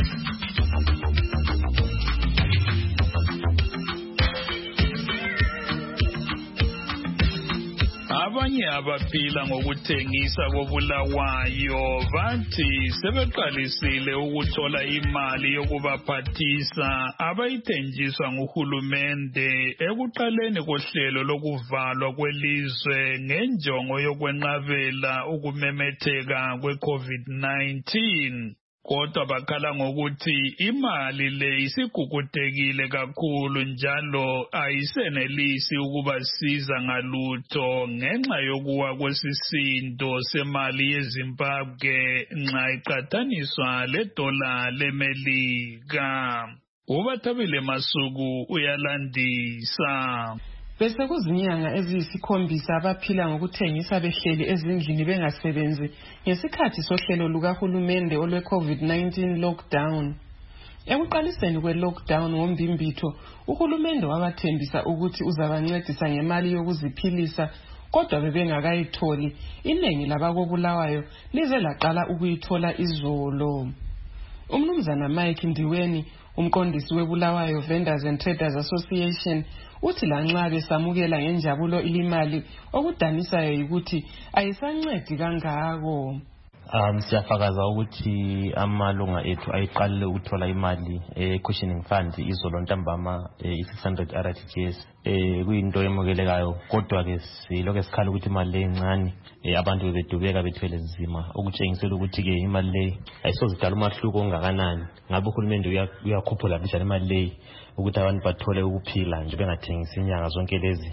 Abanye abaphila ngokuthengisa kobulawayo bathi sebeqalisile ukuthola imali yokubaphathisa abayithenjiswa nguhulumende ekuqaleni kohlelo lokuvalwa kwelizwe ngenjongo yokwenqabela ukumemetheka kwe-COVID-19. Kodwa bakhala ngokuthi imali le isigugutekile kakhulu njalo ayisenelisi ukubasiza ngalutho ngenxa yokuwa kwesisindo semali yeZimbabwe nxa iqathaniswa ledola leMelika. Ubathabile Masuku uyalandisa. Bese kuzinyanga eziyisikhombisa abaphila ngokuthengisa behleli ezindlini bengasebenzi ngesikhathi sohlelo lukahulumende olwe-COVID-19 lockdown. Ekuqaliseni kwe-lockdown ngombimbitho, uhulumende wabathembisa ukuthi uzabancedisa ngemali yokuziphilisa, kodwa bebengakayitholi. Iningi labakobulawayo lize laqala ukuyithola izolo. Umnumzana Mike Ndiweni Umqondisi weBulawayo Vendors and Traders Association uthi lanxa besamukela ngenjabulo ilimali okudanisayo ukuthi ayisancedi kangako. Siyafakaza ukuthi amalunga ethu ayiqalile ukuthola imali cushioning fund izolo ntambama 600 RTGS kuyinto emukelekayo, kodwa ke silokho sikhala ukuthi imali le encane abantu bebedubeka bethwele nzima, okutshengisela ukuthi ke imali le ayisozidala umahluko ongakanani. Ngabe uhulumende uyakhuphula njani imali le ukuthi abantu bathole ukuphila nje bengathengisi inyanga zonke lezi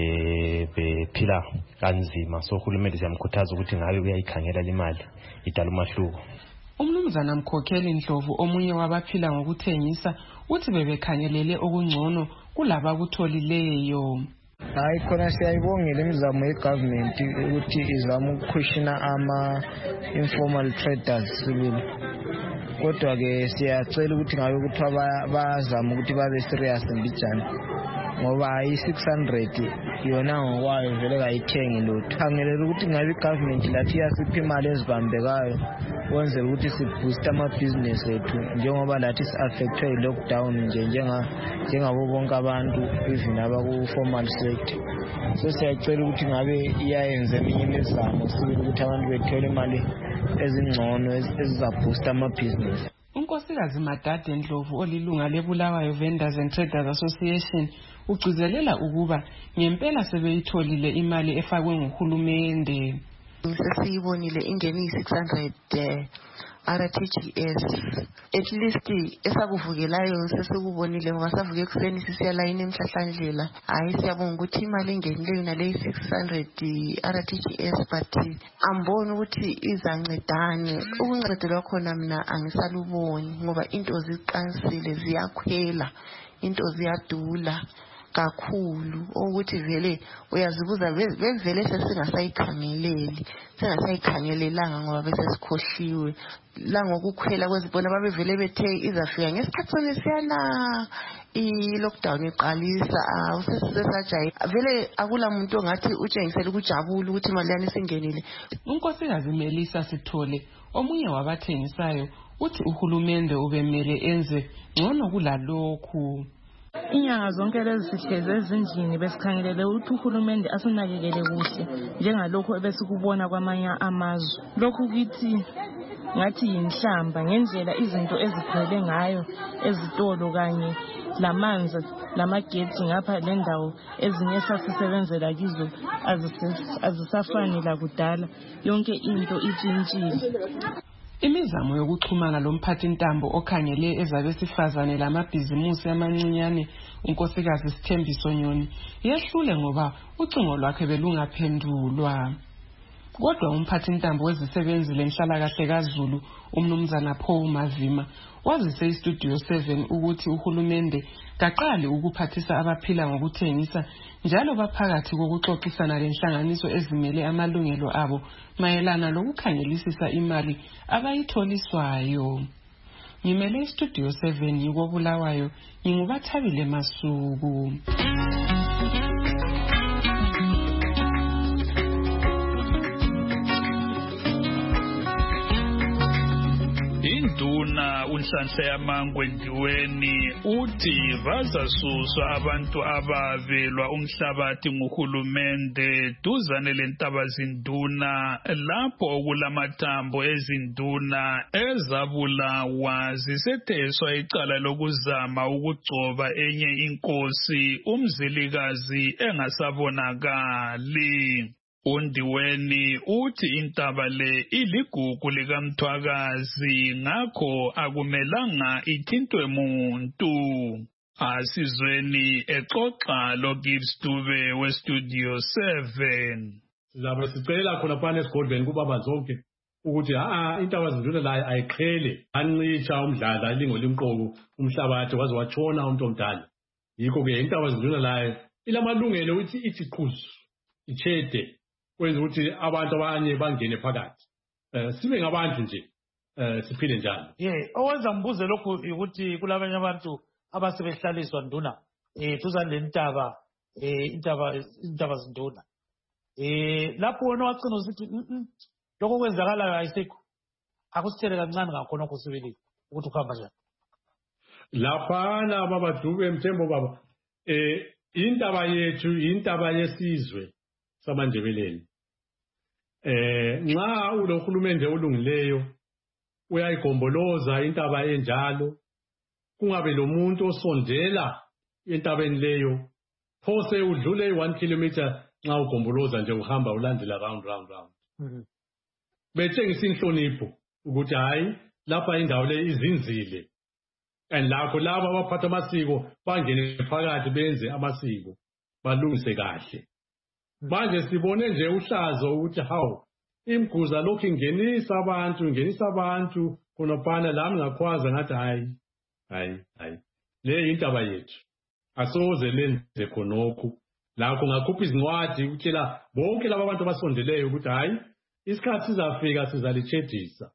bephila kanzima. So uhulumende siyamkhuthaza ukuthi ngabe uyayikhangela imali idala umahluko. Umnumzana Mkhokheli Ndlovu omunye wabaphila ngokuthengisa uthi bebekhangelele okungcono kulaba kutholileyo. Hayi khona siyayibongela imizamo yegovernment ukuthi izama ukukushina informal traders sibili. Kodwa ke siyacela ukuthi ngabe kuthiwa bazama ukuthi babe serious mbijana, ngoba i-600 yona ngokwayo vele kayithengi lutho. Khangelela ukuthi ngabe igovernment lathi iyasipha imali ezibambekayo kwenzela ukuthi siboost amabhizinesi ethu, njengoba lathi si-affectwe yi-lockdown njengabo bonke abantu even abaku-formal sector. So siyacela ukuthi ngabe iyayenza eminye imizamo sibili ukuthi abantu bethole imali ezingcono ezizaboosta amabhizinesi. Unkosikazi Madade Ndlovu olilunga leBulawayo Vendors and Traders Association ugcizelela ukuba ngempela sebeyitholile imali efakwe nguhulumende. Sesiyibonile ingeni 600 RTGS, at least esakuvukelayo sesikubonile ngoba savuke ekuseni sisiya layini emhlahlandlela. Hayi siyabonga ukuthi imali engenileyo nale 600 RTGS, but ambona ukuthi izancedane. Ukuncedelwa khona mina angisaluboni ngoba into ziqansile ziyakhwela, into ziyadula kakhulu ukuthi vele uyazibuza bevele singasayikhangelelanga ngoba bese sikhohliwe la ngokukhwela kwezibona babevele bethe izafika ngesikhathi sonesiyana i-lockdown iqalisa usesisajayi vele akula muntu ongathi utshengisela ukujabula ukuthi imali yani singenile. Unkosikazi Melisa Sithole omunye wabathengisayo uthi uhulumende ubemele enze ngcono kulalokhu. Inyanga zonke lezi sihlezi ezindlini besikhangelele ukuthi uhulumende asinakekele kuhle njengalokho ebesikubona kwamanye amazwe. Lokhu kithi ngathi yinhlamba ngendlela izinto eziphele ngayo ezitolo kanye lamanzi lamagetsi ngapha lendawo ezinye sasisebenzela kizo azisafani la kudala, yonke into itshintshile. Imizamo yokuxhumana lomphathintambo okhangele ezabesifazane lamabhizimusi amancinyane unkosikazi Sithembiso Nyoni yehlule ngoba ucingo lwakhe belungaphendulwa. Kodwa umphathintambo wezisebenzi lenhlalakahle kaZulu umnumzana Paul Mavima wazise iStudio 7 ukuthi uhulumende kaqali ukuphathisa abaphila ngokuthengisa njalo baphakathi kokuxoxisana lenhlanganiso ezimele amalungelo abo mayelana lokukhangelisisa imali abayitholiswayo. Ngimele iStudio 7 yikoBulawayo nginguBathabile Masuku. Induna uNhlanhla Yamangwe Ndiweni uthi bazasuswa abantu ababelwa umhlabathi nguhulumende duzane leNtabazinduna lapho okulamathambo ezinduna ezabulawa zisetheswa icala lokuzama ukugcoba enye inkosi umzilikazi engasabonakali. uNdiweni uthi intaba le iligugu likaMthwakazi ngakho akumelanga ithintwe muntu. Asizweni exoxa loGibbs Dube weStudio 7. Sizabe sicela khona phana esigodlweni kubaba zonke ukuthi intaba zinduna la ayiqhele ancitsha umdlala ilingo limqoku umhlabathi waze watshona umuntu omdala. Yikho ke intaba zinduna la ilamalungelo ukuthi ithi qhuzu ichede kwenza ukuthi abantu abanye bangene phakathi sibe ngabantu nje siphile njalo. Owenza mbuze lokhu ukuthi kulabanye abantu abasebehlaliswa nduna duzane lentaba intaba zinduna lapho wena wagcina usithi lokho kwenzakalayo ayisekho akusithele kancane ngakhona kusibili ukuthi ukuhamba njani. laphana baba Dube Mthembu baba indaba yethu indaba yesizwe samandebeleni nxa ulohulumende olungileyo uyayigomboloza intaba enjalo kungabe lo muntu osondela entabeni leyo phose udlule 1 kilometer nxa ugomboloza nje uhamba ulandela round betshengisa inhlonipho ukuthi hayi lapha indawo le izinzile and lakho laba abaphatha amasiko bangene phakathi benze amasiko balungise kahle manje sibone nje uhlazo ukuthi hawu imguza lokhu ingenisa abantu khonapana lami ngakhwaza ngathi hayi le intaba yethu asoze lenze khonokho lakho ngakhupha izincwadi ukutshela bonke laba abantu abasondeleyo ukuthi hayi isikhathi sizafika sizalichedisa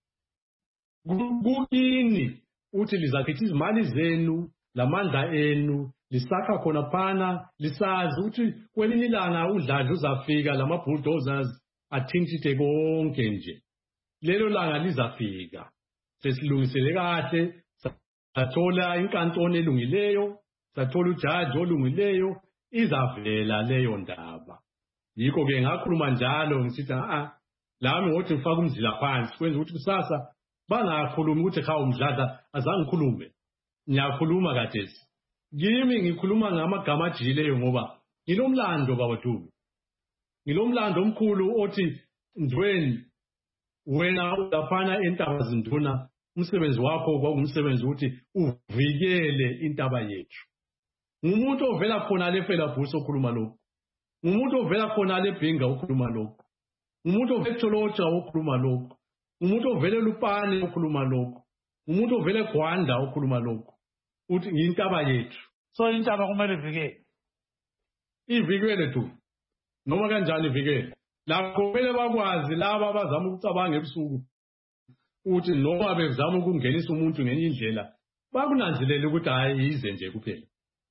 kukini uthi lizakhipha izimali zenu lamandla enu lisakha khona phana lisazi ukuthi kwelinye ilanga udladla uzafika lama bulldozers athintithe konke nje lelo langa lizafika sesilungisele kahle sathola inkantolo elungileyo sathola ujaji olungileyo izavela leyo ndaba yikho ke ngakhuluma njalo ngisithi lami ngothi ngifaka umzila phansi kwenza ukuthi kusasa bangakhulumi ukuthi cha umdladla azangikhulume ngiyakhuluma kathesi kimi ngikhuluma ngamagama ajileyo ngoba ngilomlando baba Dube ngilomlando omkhulu othi Ndweni wena ulaphana entaba zinduna umsebenzi wakho kwakungumsebenzi ukuthi uvikele intaba yethu ngumuntu ovela khona lefela buso okhuluma lokho ngumuntu ovela khona lebhinga okhuluma lokho umuntu ovela Tsholotsha okhuluma lokho umuntu ovela Lupane okhuluma lokho umuntu ovela Gwanda okhuluma lokho uthi ngintaba yethu so intaba kumele ivikele tu noma kanjani ivikele lakho kumele bakwazi laba abazama ukucabanga ebusuku uthi noma bezama ukungenisa umuntu ngenye indlela bakunanzelele ukuthi hayi ize nje kuphela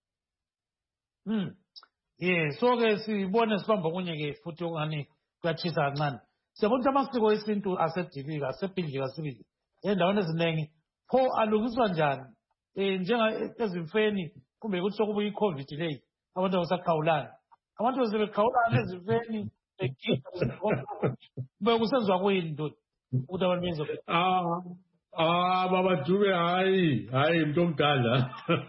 so ke sibone sibamba kunye ke futhi okungani kuyachisa kancane siyabona ukuthi amasiko esintu asedibika asebhidlika sibili endaweni eziningi pho alungiswa njani njenga ezimfeni kumbe ukuthi sokubuya i-COVID leyi abantu abasakhawulana abantu sebekhawulana ezimfeni kube kusenziwa kuyini ndoda ukuthi abantu benze baba Dube hayi mntu omdala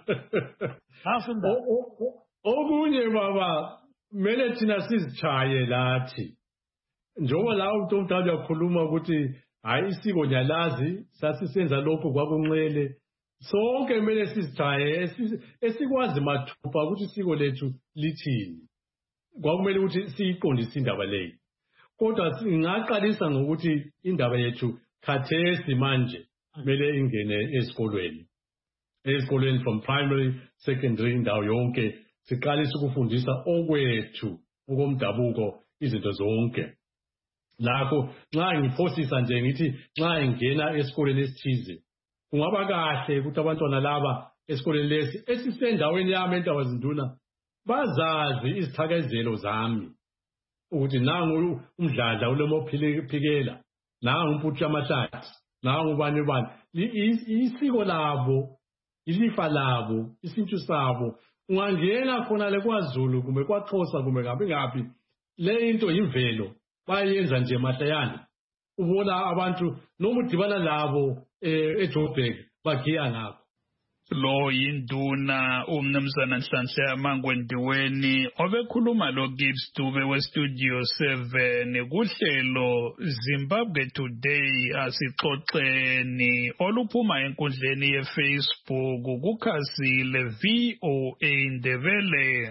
okunye baba kumele thina sizichaye lathi njengoba la umuntu omdala uyakhuluma ukuthi hayi isiko nyalazi sasisenza lokho kwakunxele sonke kumele sizichaye esikwazi mathupha ukuthi isiko lethu lithini kwakumele ukuthi siyiqondise indaba leyo kodwa singaqalisa ngokuthi indaba yethu khathesi manje kumele ingene esikolweni from primary secondary indawo yonke siqalise ukufundisa okwethu okomdabuko izinto zonke lakho nxa ngiphosisa nje ngithi nxa ingena esikoleni esithize kungaba kahle ukuthi abantwana laba esikoleni lesi esisendaweni yami entaba zinduna bazazi izithakazelo zami ukuthi nangu umdladla ulemophikela nangu umputhu amahlathi nangu bani isiko labo ilifa labo isintu sabo ungangena khona le kwaZulu kumbe kwaXhosa kumbe ngaphi le into imvelo bayenza nje mahlayana ubona abantu noma udibana labo eJoburg bagiya ngakho lo yinduna umnumzana Nhlanhla Mangwendiweni obekhuluma lo Gibbs Dube weStudio 7 kuhlelo Zimbabwe Today asixoxeni oluphuma enkundleni yeFacebook kukhasile VOA Ndebele.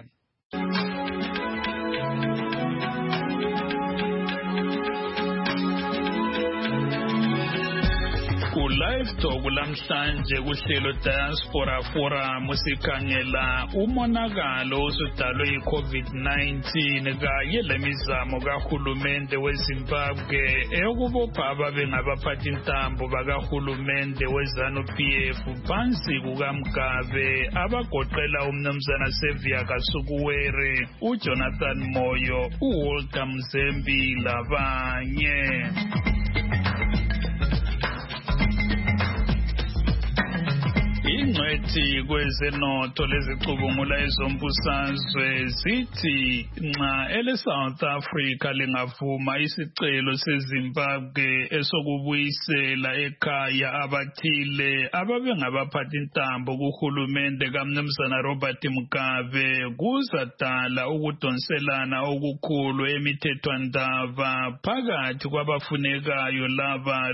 Live Talk lamhlanje kuhlelo Diaspora Forum sikhangela umonakalo osudalwe yi-COVID-19 kanye lemizamo kahulumende weZimbabwe eyokubopha ababengabaphathi ntambo bakahulumende weZANU-PF phansi kukaMgabe abagoqela umnumzana Sevia Kasukuwere, uJonathan Moyo, uWalter Mzembi labanye. phakathi kwezenotho lezicubungula ezombusazwe zithi nxa ele-South Africa lingavuma isicelo seZimbabwe esokubuyisela ekhaya abathile ababengabaphathintambo kuhulumende kaMnumzana Robert Mugabe, kuzadala ukudonselana okukhulu emithethwandaba phakathi kwabafunekayo laba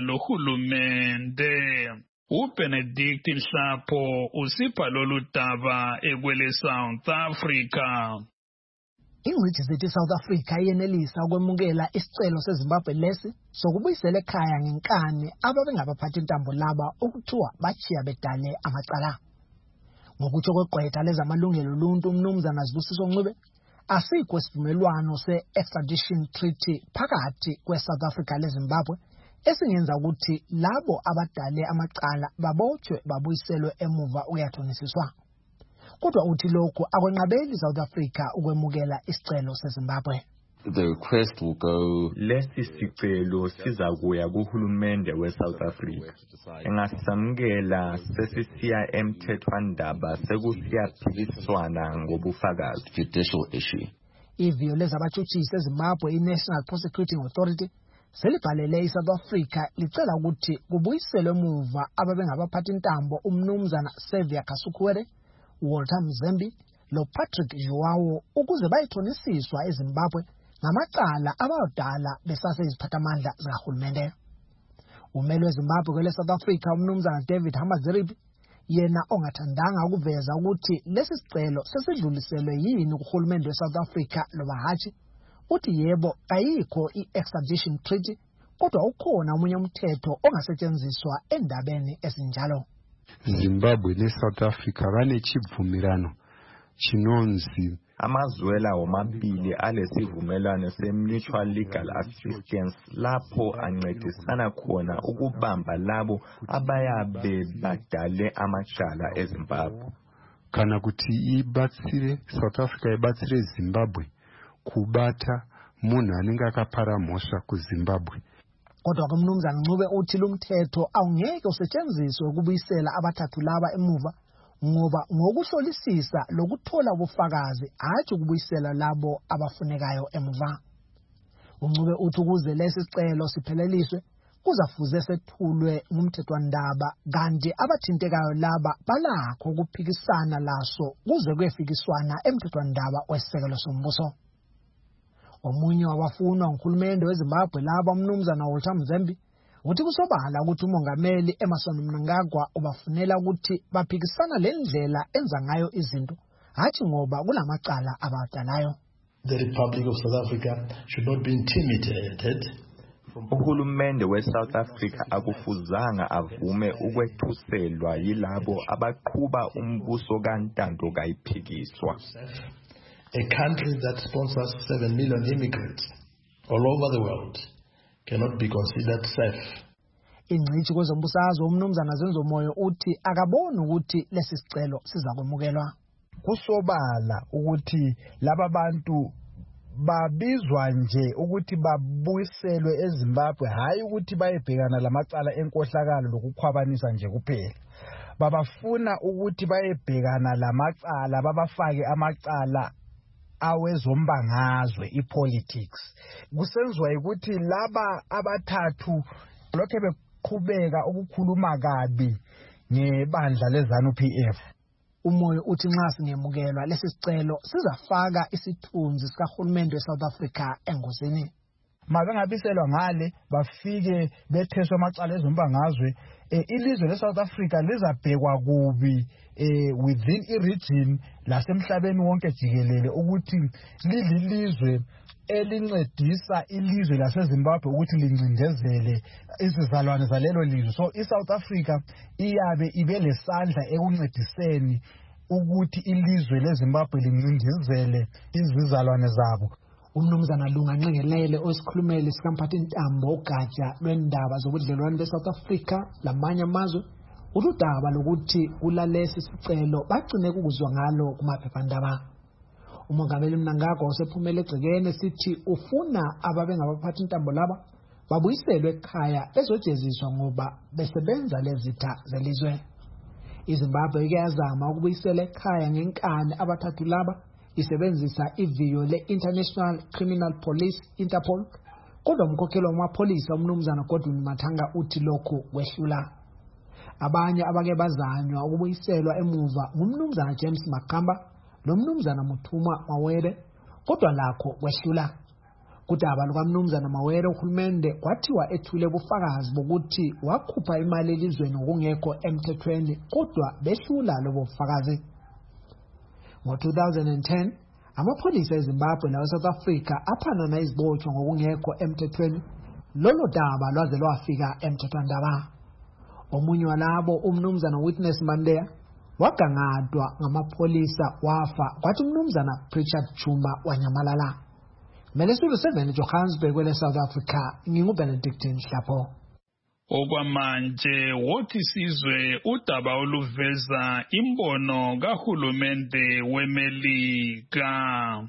lohulumende. uBenedict Nhlapho usipha lolu daba ekwele South Africa. Ingcitshi zithi South Africa yenelisa ukwemukela isicelo seZimbabwe lesi sokubuyisela ekhaya ngenkani ababengabaphathintambo laba okuthiwa bachiya bedale amacala. Ngokutsho kweqwetha lezamalungelo oluntu uMnumzana Zibusiso Ncube, asikho isivumelwano se-extradition treaty phakathi kwe-South Africa leZimbabwe esingenza ukuthi labo abadale amacala babotshwe babuyiselwe emuva uyathonisiswa. Kodwa uthi lokhu akwenqabeli South Africa ukwemukela isicelo seZimbabwe. The request will go. Lesi sicelo sizakuya kuhulumende we-South Africa. Engasamukela sesisiya emthethwandaba sekusiyaphikiswana ngobufakazi. Judicial issue. Iviyo lezabachutshisi eZimbabwe i-National Prosecuting Authority selibhalele iSouth Africa licela ukuthi kubuyiselwe emuva ababengabaphathintambo uMnumzana Xavier Kasukuwere, Walter Mzembi loPatrick Joao ukuze bayithonisiswa eZimbabwe ngamacala abadala besaseyiziphathamandla zikahulumende. Umelo weZimbabwe kwele South Africa uMnumzana David Hamadziripi yena ongathandanga ukuveza ukuthi lesi sicelo sesidluliselwe yini kuhulumende weSouth Africa loba hatshi, uthi yebo ayikho i-extradition treaty kodwa ukhona omunye umthetho ongasetshenziswa endabeni ezinjalo. Zimbabwe neSouth Africa banechivumelano chinonzi amazwela womabili alesivumelwano se-mutual legal assistance lapho ancedisana khona ukubamba labo abayabe badale amacala eZimbabwe. Kana kuti ibatsire South Africa ibatsire Zimbabwe kubata munhu anenge akapara mhosva kuZimbabwe. Kodwa uMnumzana Ncube uthi lumthetho awungeke usetshenziswe ukubuyisela abathathu laba emuva ngoba ngokuhlolisisa lokuthola ubufakazi hatshi ukubuyisela labo abafunekayo emuva. uNcube uthi ukuze lesi sicelo sipheleliswe kuzafuze sethulwe ngumthethwandaba kanti abathintekayo laba balakho ukuphikisana laso kuze kuyefikiswana emthethwandaba wesekelo sombuso. Omunye wabafunwa nguhulumende weZimbabwe laba uMnumzana Walter Mzembi uthi kusobala ukuthi umongameli Emmerson Mnangagwa ubafunela ukuthi baphikisana lendlela enza ngayo izinto hatshi ngoba kulamacala abadalayo. The Republic of South Africa should not be intimidated. Uhulumende we-South Africa akufuzanga avume ukwethuselwa yilabo abaqhuba umbuso kantando kayiphikiswa. A country that sponsors 7 million immigrants all over the world cannot be considered safe. Ingcitshi kwezombusazwe uMnumzana Zenzomoyo uthi akaboni ukuthi lesi sicelo sizakwemukelwa. Kusobala ukuthi laba bantu babizwa nje ukuthi babuyiselwe eZimbabwe, hayi ukuthi bayebhekana lamacala enkohlakalo lokukhwabanisa nje kuphela. Babafuna ukuthi bayebhekana lamacala, babafake amacala awezombangazwe ipolitics. Kusenziwa ukuthi laba abathathu lokho beqhubeka ukukhuluma kabi ngebandla leZANU-PF. Umoyo uthi nxa singemukelwa lesi sicelo sizafaka isithunzi sikahulumende weSouth Africa engozini. Mabengabiselwa ngale bafike betheswa amacala ezombangazwe, ilizwe leSouth Africa lizabhekwa kubi within i-region lasemhlabeni wonke jikelele ukuthi lilizwe elincedisa ilizwe laseZimbabwe ukuthi lincindezele izizalwane zalelo lizwe. So iSouth Africa iyabe ibe lesandla ekuncediseni ukuthi ilizwe leZimbabwe lincindezele izizalwane zabo. uMnumzana Lunga Nxengelele osikhulumeli sikamphathintambo ugatsha lwendaba zobudlelwano beSouth Africa lamanye amazwe udaba lokuthi kulalesi sicelo bagcine kukuzwa ngalo kumaphephandaba. Umongameli Mnangagwa usephumele egcekeni sithi ufuna ababengabaphathintambo laba babuyiselwe ekhaya bezojeziswa ngoba besebenza lezitha zelizwe. iZimbabwe iyazama ukubuyisela ekhaya ngenkani abathathu laba isebenzisa iviyo le-International Criminal Police Interpol, kodwa umkhokheli wamapholisa umnumzana Godwin Mathanga uthi lokhu kwehlula. Abanye abake bazanywa ukubuyiselwa emuva ngumnumzana James Makamba nomnumzana Muthuma Mawere, kodwa lakho kwehlula. Kudaba lukamnumzana Mawere uhulumende kwathiwa ethule ubufakazi bokuthi wakhupha imali elizweni ngokungekho emthethweni, kodwa behlula lobo bufakazi. Ngo-2010 amapholisa eZimbabwe nawe-South Africa aphanana izibotshwa ngokungekho emthethweni. Lolo daba lwaze lwafika emthethwandaba. Omunye walabo umnumzana Witness Mandeya wagangadwa ngamapholisa wafa, kwathi umnumzana Richard Chuma wanyamalala. Melesulu 7 Johannesburg kwele South Africa, nginguBenedictine Hlapho. Okwamanje wothi sizwe udaba oluveza imbono kahulumende weMelika.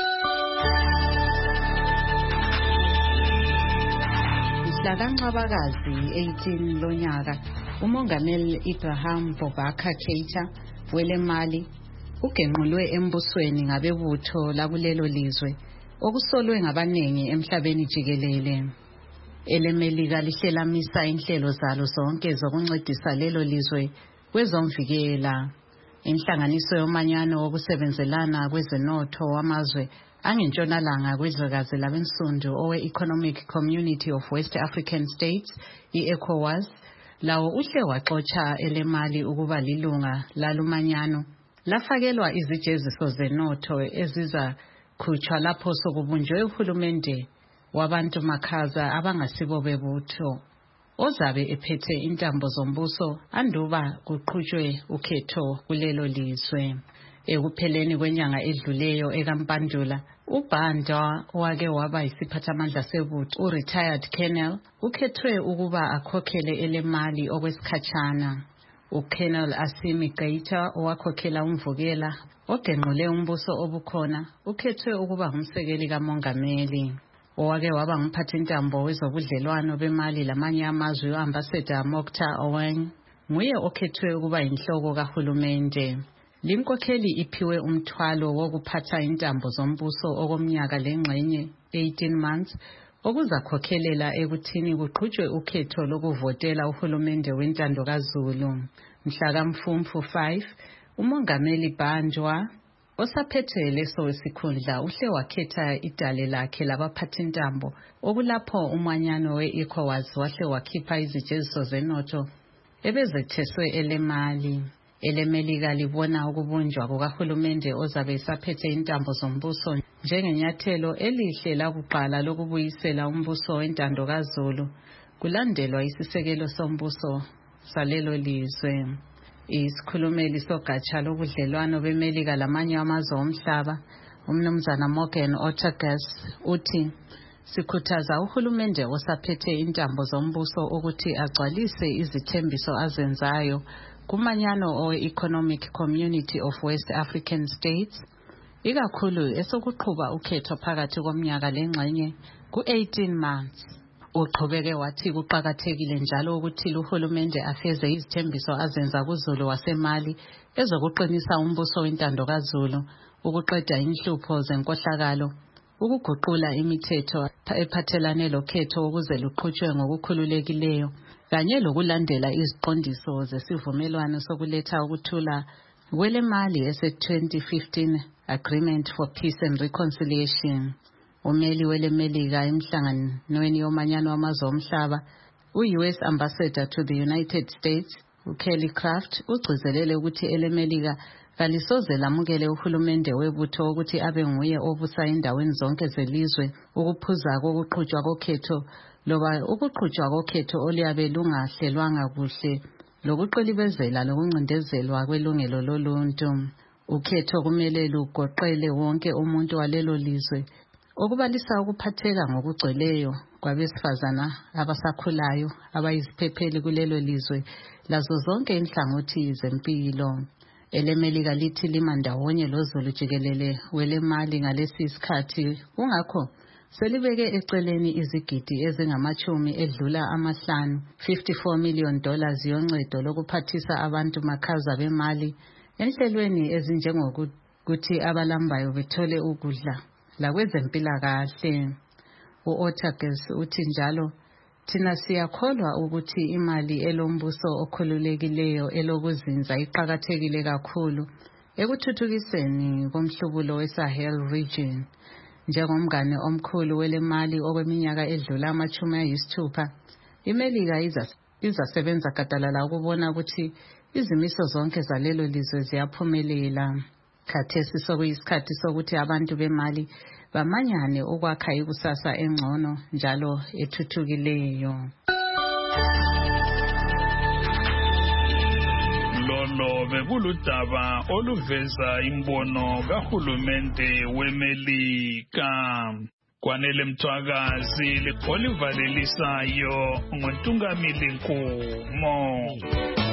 Mhlaka-Ncwabakazi 18 lonyaka, uMongameli Ibrahim Boubacar Keita welemali ugenqulwe embusweni ngabebutho lakulelo lizwe okusolwe ngabaningi emhlabeni jikelele. EleMelika lihlelamisa inhlelo zalo zonke zokuncedisa lelo lizwe kwezomvikela. Inhlanganiso yomanyano wokusebenzelana kwezenotho wamazwe angentshonalanga kwezwekazi labensundu owe-Economic Community of West African States, i-ECOWAS, lawo uhle waxotsha elemali ukuba lilunga lalumanyano. Lafakelwa izijeziso zenotho ezizakhutshwa lapho sokubunjwe uhulumende wabantu makhaza abangasibo bebutho ozabe ephethe intambo zombuso anduba kuqhutshwe ukhetho kulelo lizwe. Ekupheleni kwenyanga edluleyo ekaMpandula, uBanda wake waba yisiphathamandla sebutho u-retired colonel ukhethwe ukuba akhokhele elemali okwesikhatshana. UColonel Asimi Geita owakhokhela umvukela ogenqule umbuso obukhona ukhethwe ukuba ngumsekeli kamongameli. Owake waba ngumphathintambo wezobudlelwano bemali lamanye amazwe u-Ambassador Mokhtar Owen nguye okhethwe ukuba inhloko kahulumende. Linkokheli iphiwe umthwalo wokuphatha intambo zombuso okomnyaka lengxenye 18 months okuzakhokhelela ekuthini kuqhutshwe ukhetho lokuvotela uhulumende wentando kaZulu. Mhlaka Mfumfu 5 uMongameli Banjwa osaphethe leso wesikhundla uhle wakhetha idale lakhe labaphathintambo okulapho umanyano we-ECOWAS wahle wakhipha izijeziso zenotho ebezetheswe elemali. EleMelika libona ukubunjwa kukahulumende ozabe esaphethe intambo zombuso njengenyathelo elihle lakuqala lokubuyisela umbuso wentando kaZulu kulandelwa isisekelo sombuso salelo lizwe. Isikhulumeli sogatsha lobudlelwano beMelika lamanye amazwe omhlaba, umnumzana Morgan Ortagus, uthi sikhuthaza uhulumende osaphethe intambo zombuso ukuthi agcwalise izithembiso azenzayo kumanyano owe-Economic Community of West African States, ikakhulu esokuqhuba ukhetho phakathi komnyaka lengxenye ku-18 months. Uqhubeke wathi kuqakathekile njalo ukuthi uhulumende afeze izithembiso azenza kuZulu waseMali ezokuqinisa umbuso wentando kaZulu, ukuqeda inhlupho zenkohlakalo, ukuguqula imithetho ephathelane lokhetho ukuze luqhutshwe ngokukhululekileyo, kanye lokulandela iziqondiso zesivumelwano sokuletha ukuthula kwelemali ese-2015 Agreement for Peace and Reconciliation. Umeli weleMelika emhlanganweni yomanyano wamazwe omhlaba, u-US Ambassador to the United States, uKelly Craft, ugcizelele ukuthi eleMelika kalisoze lamukele uhulumende webutho ukuthi abe nguye obusa endaweni zonke zelizwe ukuphuza kokuqhutshwa kokhetho loba ukuqhutshwa kokhetho oliyabe lungahlelwanga kuhle lokuqilibezela lokuncindezelwa kwelungelo loluntu. Ukhetho kumele lugoqele wonke umuntu walelo lizwe, okubalisa ukuphatheka ngokugcweleyo kwabesifazana abasakhulayo abayiziphepheli kulelo lizwe lazo zonke inhlangothi zempilo. EleMelika lithi lima ndawonye loZulu jikelele welemali ngalesi isikhathi, kungakho selibeke eceleni izigidi ezingamachumi edlula amahlanu $54 million yoncedo lokuphathisa abantu makhaza bemali enhlelweni ezinjengokuthi abalambayo bethole ukudla lakwezempilakahle. U-Otages uthi njalo, thina siyakholwa ukuthi imali elombuso okhululekileyo elokuzinza iqakathekile kakhulu ekuthuthukiseni komhlubulo weSahel region. Njengomngane omkhulu welemali okweminyaka edlula ama-60, iMelika izasebenza gadalala ukubona ukuthi izimiso zonke zalelo lizwe ziyaphumelela. Khathesi sokuyisikhathi sokuthi abantu bemali bamanyane ukwakha ikusasa engcono njalo ethuthukileyo. Lolo bekuludaba oluveza imbono kahulumende weMelika. Kwanele Mthwakazi likholivalelisayo ngoNtungamili Nkumo.